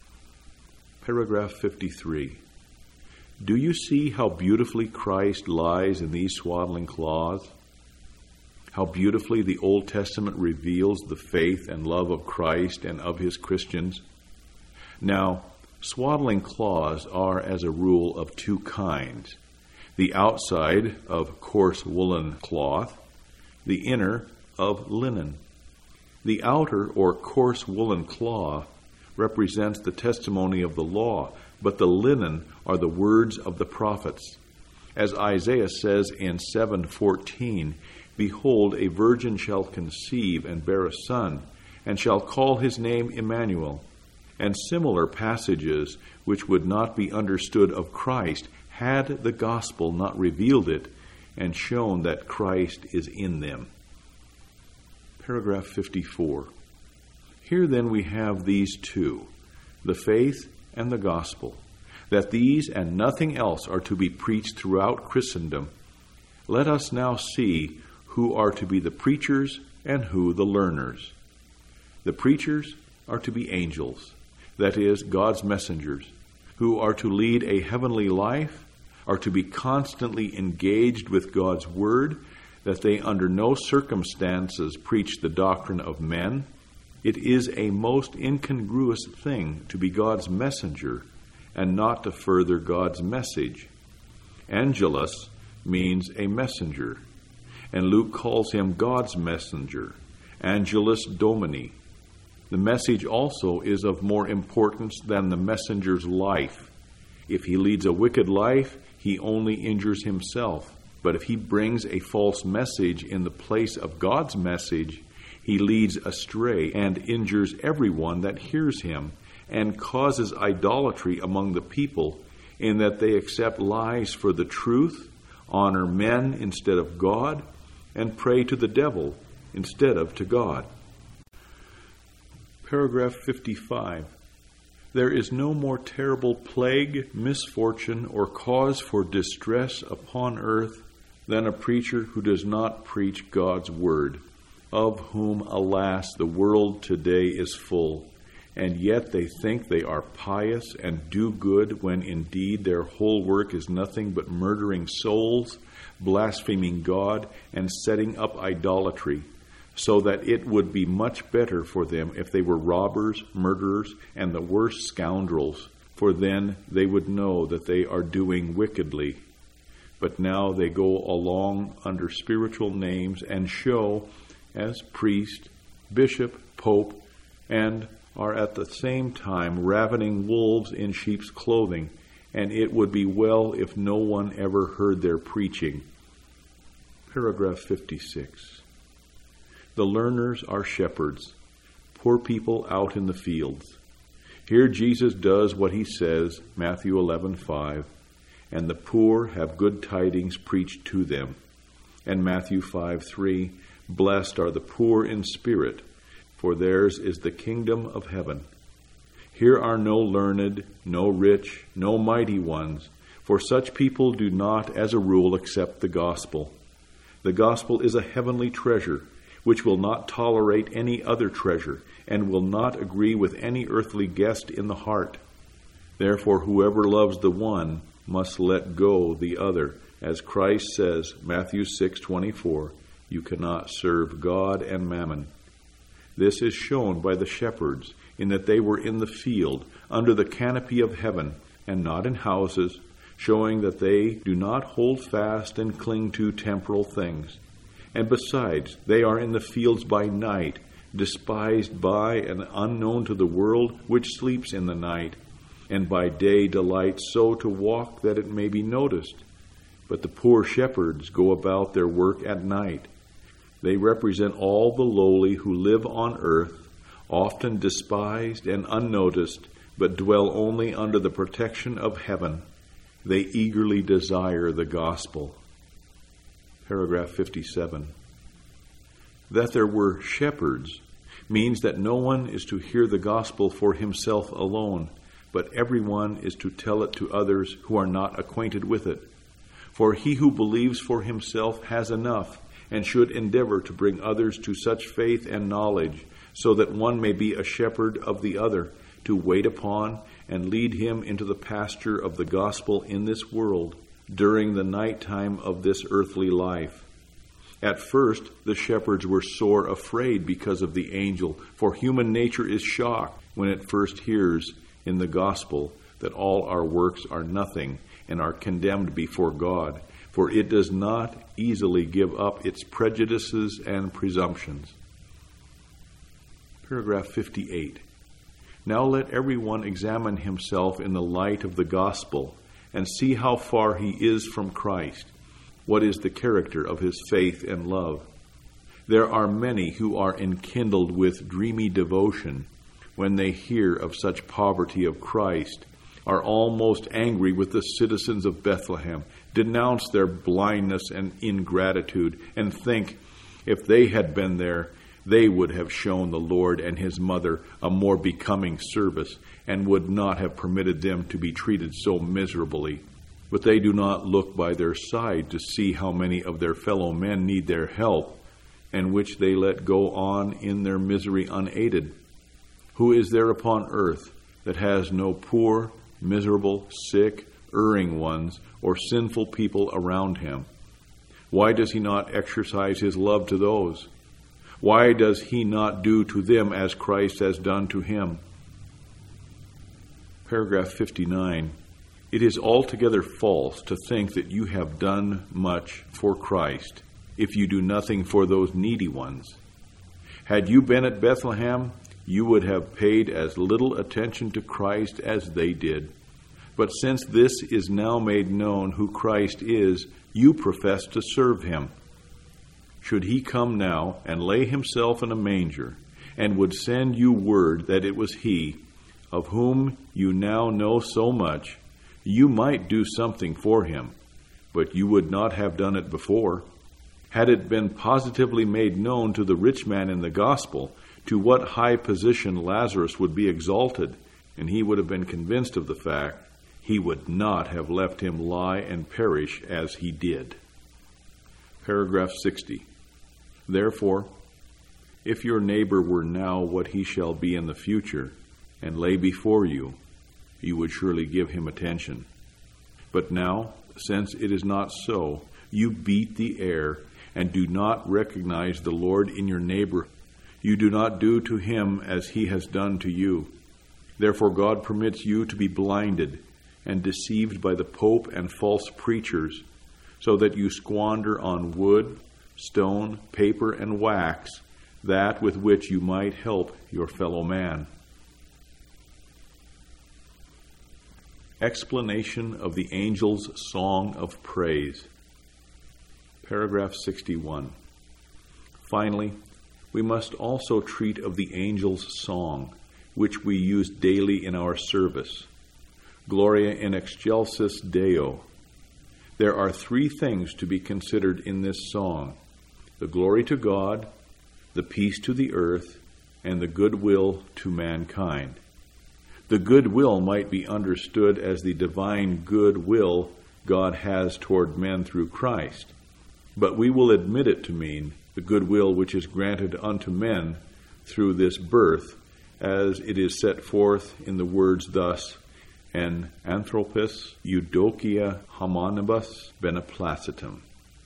A: Paragraph 53. Do you see how beautifully Christ lies in these swaddling cloths? How beautifully the Old Testament reveals the faith and love of Christ and of his Christians? Now, swaddling cloths are, as a rule, of two kinds. The outside of coarse woolen cloth, the inner of linen. The outer or coarse woolen cloth represents the testimony of the law, but the linen are the words of the prophets. As Isaiah says in 7:14, "Behold, a virgin shall conceive and bear a son, and shall call his name Emmanuel." And similar passages which would not be understood of Christ had the gospel not revealed it and shown that Christ is in them. Paragraph 54. Here then we have these two, the faith and the gospel, that these and nothing else are to be preached throughout Christendom. Let us now see who are to be the preachers and who the learners. The preachers are to be angels, that is, God's messengers, who are to lead a heavenly life, are to be constantly engaged with God's word, that they under no circumstances preach the doctrine of men. It is a most incongruous thing to be God's messenger and not to further God's message. Angelus means a messenger, and Luke calls him God's messenger, Angelus Domini. The message also is of more importance than the messenger's life. If he leads a wicked life, he only injures himself. But if he brings a false message in the place of God's message, he leads astray and injures everyone that hears him, and causes idolatry among the people, in that they accept lies for the truth, honor men instead of God, and pray to the devil instead of to God. Paragraph 55. There is no more terrible plague, misfortune, or cause for distress upon earth than a preacher who does not preach God's word, of whom, alas, the world today is full. And yet they think they are pious and do good, when indeed their whole work is nothing but murdering souls, blaspheming God, and setting up idolatry, so that it would be much better for them if they were robbers, murderers, and the worst scoundrels, for then they would know that they are doing wickedly. But now they go along under spiritual names and show as priest, bishop, pope, and are at the same time ravening wolves in sheep's clothing, and it would be well if no one ever heard their preaching. Paragraph 56. The learners are shepherds, poor people out in the fields. Here Jesus does what he says, Matthew 11:5, and the poor have good tidings preached to them. And Matthew 5:3, blessed are the poor in spirit, for theirs is the kingdom of heaven. Here are no learned, no rich, no mighty ones, for such people do not, as a rule, accept the gospel. The gospel is a heavenly treasure, which will not tolerate any other treasure, and will not agree with any earthly guest in the heart. Therefore, whoever loves the one must let go the other. As Christ says, Matthew 6:24, you cannot serve God and mammon. This is shown by the shepherds, in that they were in the field, under the canopy of heaven, and not in houses, showing that they do not hold fast and cling to temporal things. And besides, they are in the fields by night, despised by and unknown to the world, which sleeps in the night, and by day delights so to walk that it may be noticed. But the poor shepherds go about their work at night. They represent all the lowly who live on earth, often despised and unnoticed, but dwell only under the protection of heaven. They eagerly desire the gospel. Paragraph 57. That there were shepherds means that no one is to hear the gospel for himself alone, but everyone is to tell it to others who are not acquainted with it. For he who believes for himself has enough, and should endeavor to bring others to such faith and knowledge, so that one may be a shepherd of the other, to wait upon and lead him into the pasture of the gospel in this world, during the night time of this earthly life. At first, the shepherds were sore afraid because of the angel, for human nature is shocked when it first hears in the gospel that all our works are nothing and are condemned before God, for it does not easily give up its prejudices and presumptions. Paragraph 58. Now let everyone examine himself in the light of the gospel, and see how far he is from Christ. What is the character of his faith and love? There are many who are enkindled with dreamy devotion when they hear of such poverty of Christ, are almost angry with the citizens of Bethlehem, denounce their blindness and ingratitude, and think if they had been there, they would have shown the Lord and his mother a more becoming service, and would not have permitted them to be treated so miserably. But they do not look by their side to see how many of their fellow men need their help, and which they let go on in their misery unaided. Who is there upon earth that has no poor, miserable, sick, erring ones, or sinful people around him? Why does he not exercise his love to those? Why does he not do to them as Christ has done to him? Paragraph 59. It is altogether false to think that you have done much for Christ if you do nothing for those needy ones. Had you been at Bethlehem, you would have paid as little attention to Christ as they did. But since this is now made known who Christ is, you profess to serve him. Should he come now and lay himself in a manger, and would send you word that it was he, of whom you now know so much, you might do something for him, but you would not have done it before. Had it been positively made known to the rich man in the gospel to what high position Lazarus would be exalted, and he would have been convinced of the fact, he would not have left him lie and perish as he did. Paragraph 60. Therefore, if your neighbor were now what he shall be in the future, and lay before you, you would surely give him attention. But now, since it is not so, you beat the air and do not recognize the Lord in your neighbor. You do not do to him as he has done to you. Therefore God permits you to be blinded and deceived by the Pope and false preachers, so that you squander on wood, stone, paper, and wax that with which you might help your fellow man. Explanation of the angel's song of praise. Paragraph 61. Finally, we must also treat of the angel's song, which we use daily in our service. Gloria in excelsis Deo. There are three things to be considered in this song: the glory to God, the peace to the earth, and the goodwill to mankind. The goodwill might be understood as the divine goodwill God has toward men through Christ, but we will admit it to mean the goodwill which is granted unto men through this birth, as it is set forth in the words thus, en anthropis Eudokia homonibus beneplacitum.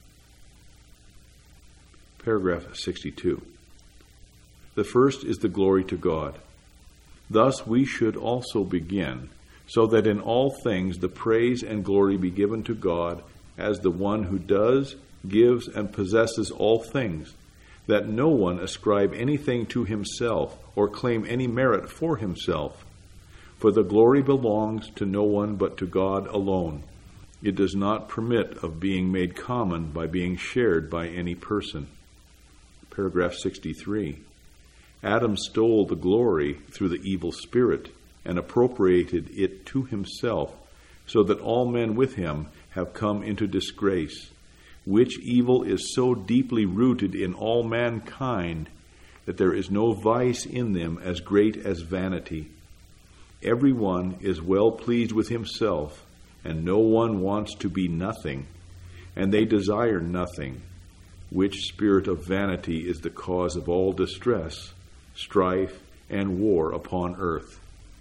A: Paragraph 62. The first is the glory to God. Thus we should also begin, so that in all things the praise and glory be given to God as the one who does, gives, and possesses all things, that no one ascribe anything to himself or claim any merit for himself. For the glory belongs to no one but to God alone. It does not permit of being made common by being shared by any person. Paragraph 63. Adam stole the glory through the evil spirit and appropriated it to himself, so that all men with him have come into disgrace, which evil is so deeply rooted in all mankind that there is no vice in them as great as vanity. Every one is well pleased with himself, and no one wants to be nothing, and they desire nothing, which spirit of vanity is the cause of all distress, strife, and war upon earth.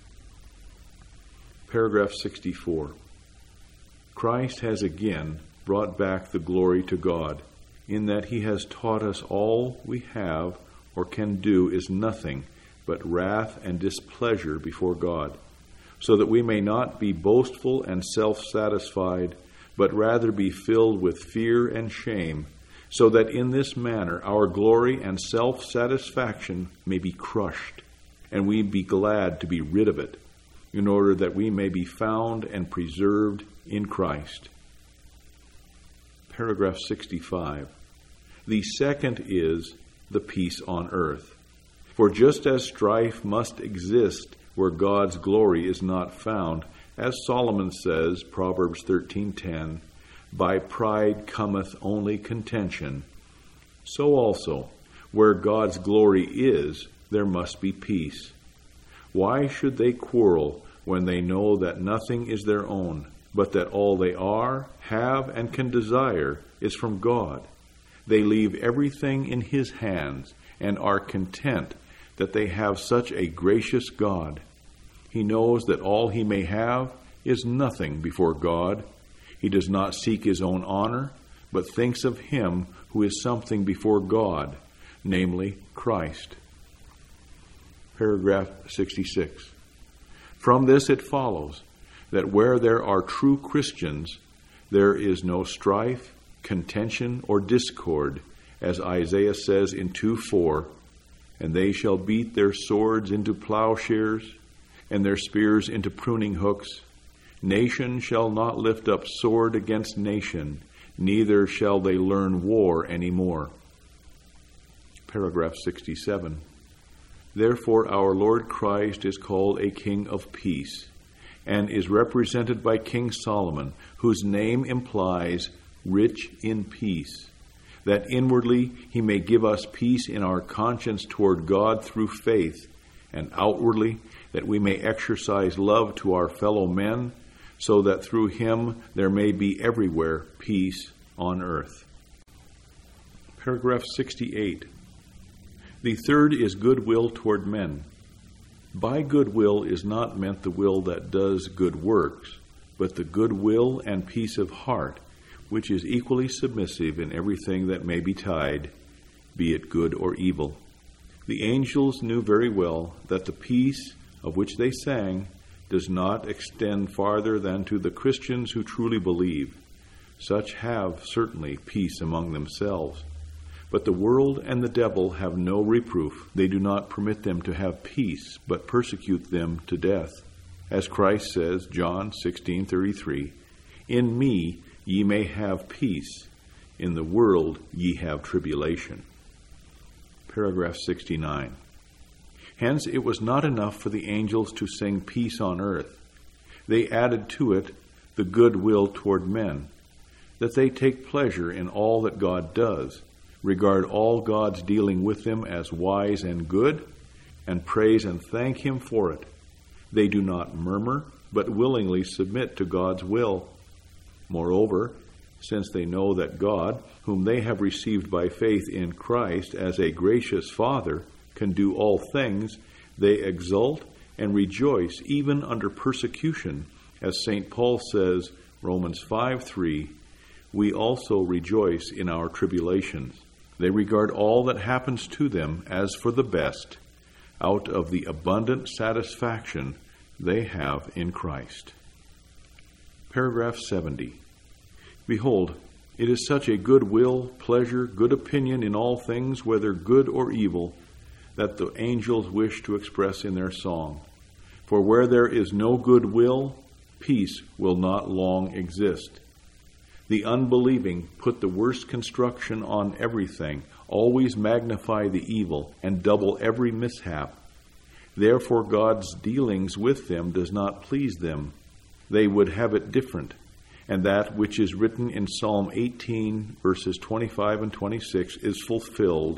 A: Paragraph 64. Christ has again brought back the glory to God, in that he has taught us all we have or can do is nothing but wrath and displeasure before God, so that we may not be boastful and self-satisfied, but rather be filled with fear and shame, so that in this manner our glory and self-satisfaction may be crushed, and we be glad to be rid of it, in order that we may be found and preserved in Christ. Paragraph 65. The second is the peace on earth. For just as strife must exist where God's glory is not found, as Solomon says, Proverbs 13:10, by pride cometh only contention, so also, where God's glory is, there must be peace. Why should they quarrel when they know that nothing is their own, but that all they are, have, and can desire is from God? They leave everything in His hands and are content that they have such a gracious God. He knows that all he may have is nothing before God. He does not seek his own honor, but thinks of him who is something before God, namely Christ. Paragraph 66. From this it follows that where there are true Christians, there is no strife, contention, or discord, as Isaiah says in 2:4, and they shall beat their swords into plowshares, and their spears into pruning hooks. Nation shall not lift up sword against nation, neither shall they learn war any more. Paragraph 67. Therefore our Lord Christ is called a King of peace, and is represented by King Solomon, whose name implies rich in peace, that inwardly he may give us peace in our conscience toward God through faith, and outwardly that we may exercise love to our fellow men, so that through him there may be everywhere peace on earth. Paragraph 68. The third is goodwill toward men. By goodwill is not meant the will that does good works, but the goodwill and peace of heart, which is equally submissive in everything that may betide, be it good or evil. The angels knew very well that the peace of which they sang does not extend farther than to the Christians who truly believe. Such have certainly peace among themselves. But the world and the devil have no reproof. They do not permit them to have peace, but persecute them to death. As Christ says, John 16:33, "In me ye may have peace. In the world ye have tribulation." Paragraph 69. Hence it was not enough for the angels to sing peace on earth. They added to it the goodwill toward men, that they take pleasure in all that God does, regard all God's dealing with them as wise and good, and praise and thank him for it. They do not murmur, but willingly submit to God's will. Moreover, since they know that God, whom they have received by faith in Christ as a gracious Father, can do all things, they exult and rejoice even under persecution, as St. Paul says, Romans 5:3, "We also rejoice in our tribulations." They regard all that happens to them as for the best, out of the abundant satisfaction they have in Christ. Paragraph 70. Behold, it is such a good will, pleasure, good opinion in all things, whether good or evil, that the angels wish to express in their song. For where there is no good will, peace will not long exist. The unbelieving put the worst construction on everything, always magnify the evil, and double every mishap. Therefore God's dealings with them does not please them. They would have it different. And that which is written in Psalm 18, verses 25 and 26 is fulfilled.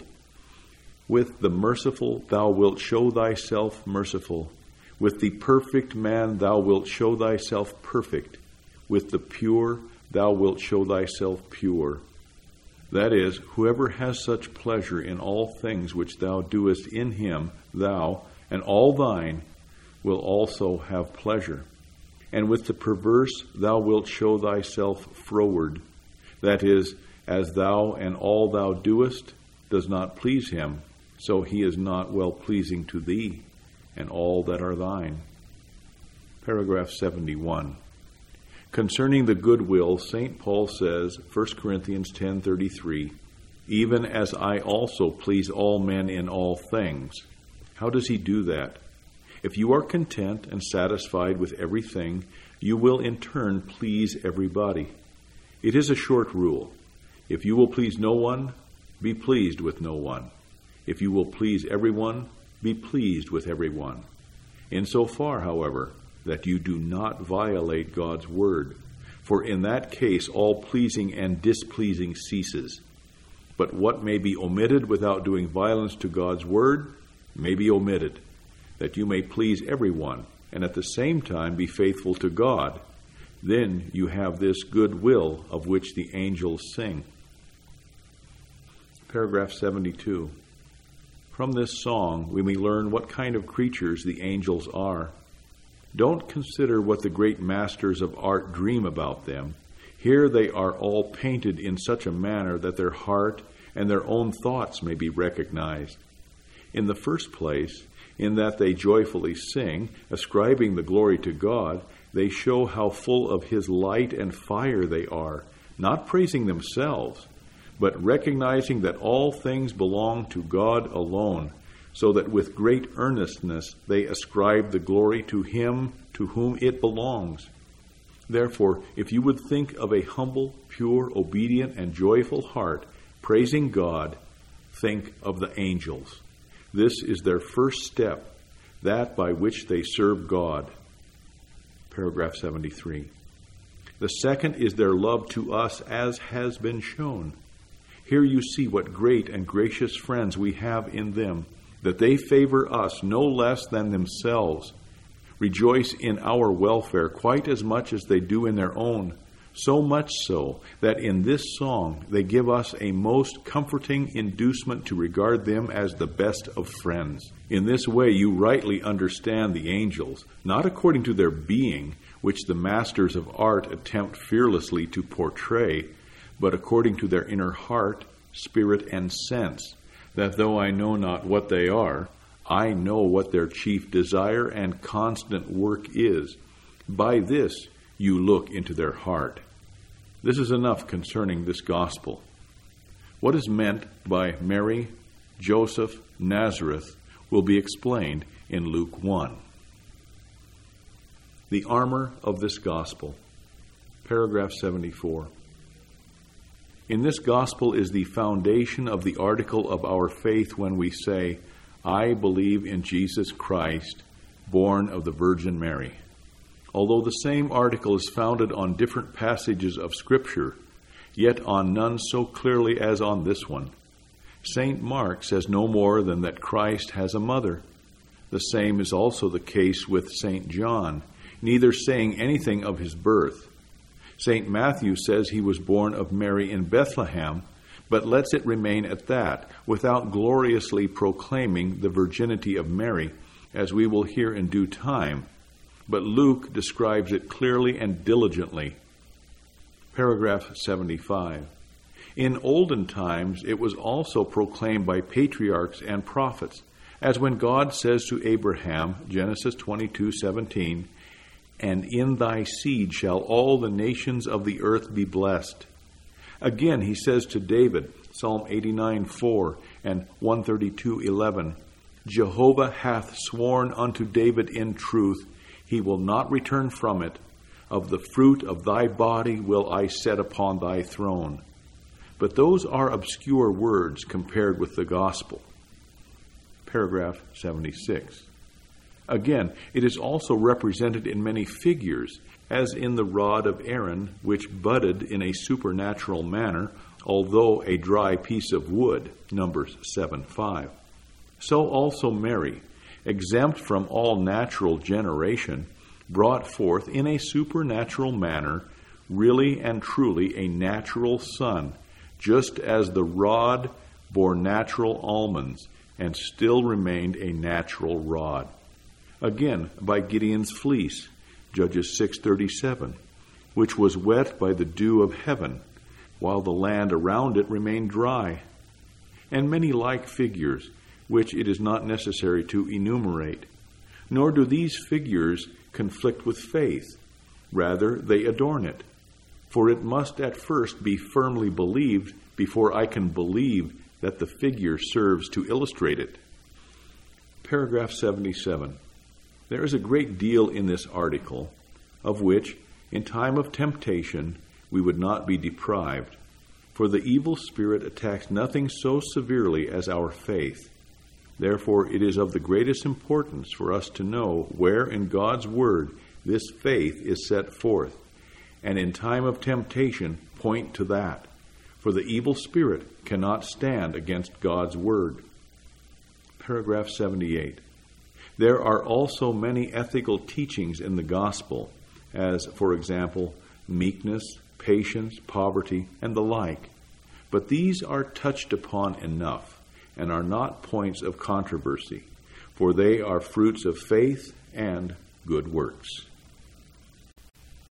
A: With the merciful thou wilt show thyself merciful. With the perfect man thou wilt show thyself perfect. With the pure thou wilt show thyself pure. That is, whoever has such pleasure in all things which thou doest in him, thou and all thine will also have pleasure. And with the perverse thou wilt show thyself froward. That is, as thou and all thou doest does not please him, so he is not well pleasing to thee and all that are thine. Paragraph 71. Concerning the goodwill, St. Paul says, 1 Corinthians 10:33, "Even as I also please all men in all things." How does he do that? If you are content and satisfied with everything, you will in turn please everybody. It is a short rule. If you will please no one, be pleased with no one. If you will please everyone, be pleased with everyone. Insofar, however, that you do not violate God's word, for in that case all pleasing and displeasing ceases. But what may be omitted without doing violence to God's word may be omitted, that you may please everyone, and at the same time be faithful to God. Then you have this good will of which the angels sing. Paragraph 72. From this song we may learn what kind of creatures the angels are. Don't consider what the great masters of art dream about them. Here they are all painted in such a manner that their heart and their own thoughts may be recognized. In the first place, in that they joyfully sing, ascribing the glory to God, they show how full of His light and fire they are, not praising themselves, but recognizing that all things belong to God alone, so that with great earnestness they ascribe the glory to Him to whom it belongs. Therefore, if you would think of a humble, pure, obedient, and joyful heart praising God, think of the angels. This is their first step, that by which they serve God. Paragraph 73. The second is their love to us as has been shown. Here you see what great and gracious friends we have in them, that they favor us no less than themselves, rejoice in our welfare quite as much as they do in their own, so much so that in this song they give us a most comforting inducement to regard them as the best of friends. In this way you rightly understand the angels, not according to their being, which the masters of art attempt fearlessly to portray, but according to their inner heart, spirit, and sense, that though I know not what they are, I know what their chief desire and constant work is. By this you look into their heart. This is enough concerning this gospel. What is meant by Mary, Joseph, Nazareth will be explained in Luke 1. The armor of this gospel. Paragraph 74. In this gospel is the foundation of the article of our faith when we say, I believe in Jesus Christ, born of the Virgin Mary. Although the same article is founded on different passages of Scripture, yet on none so clearly as on this one. St. Mark says no more than that Christ has a mother. The same is also the case with St. John, neither saying anything of his birth. St. Matthew says he was born of Mary in Bethlehem, but lets it remain at that, without gloriously proclaiming the virginity of Mary, as we will hear in due time. But Luke describes it clearly and diligently. Paragraph 75. In olden times it was also proclaimed by patriarchs and prophets, as when God says to Abraham, Genesis 22:17, and in thy seed shall all the nations of the earth be blessed. Again he says to David, Psalm 89:4 and 132:11, Jehovah hath sworn unto David in truth, he will not return from it. Of the fruit of thy body will I set upon thy throne. But those are obscure words compared with the gospel. Paragraph 76. Again, it is also represented in many figures, as in the rod of Aaron, which budded in a supernatural manner, although a dry piece of wood, Numbers 7:5. So also Mary, exempt from all natural generation, brought forth in a supernatural manner, really and truly a natural son, just as the rod bore natural almonds, and still remained a natural rod. Again, by Gideon's fleece, Judges 6:37, which was wet by the dew of heaven, while the land around it remained dry. And many like figures, which it is not necessary to enumerate. Nor do these figures conflict with faith. Rather, they adorn it. For it must at first be firmly believed before I can believe that the figure serves to illustrate it. Paragraph 77. There is a great deal in this article, of which, in time of temptation, we would not be deprived, for the evil spirit attacks nothing so severely as our faith. Therefore, it is of the greatest importance for us to know where in God's Word this faith is set forth, and in time of temptation point to that, for the evil spirit cannot stand against God's Word. Paragraph 78. There are also many ethical teachings in the gospel, as, for example, meekness, patience, poverty, and the like. But these are touched upon enough, and are not points of controversy, for they are fruits of faith and good works.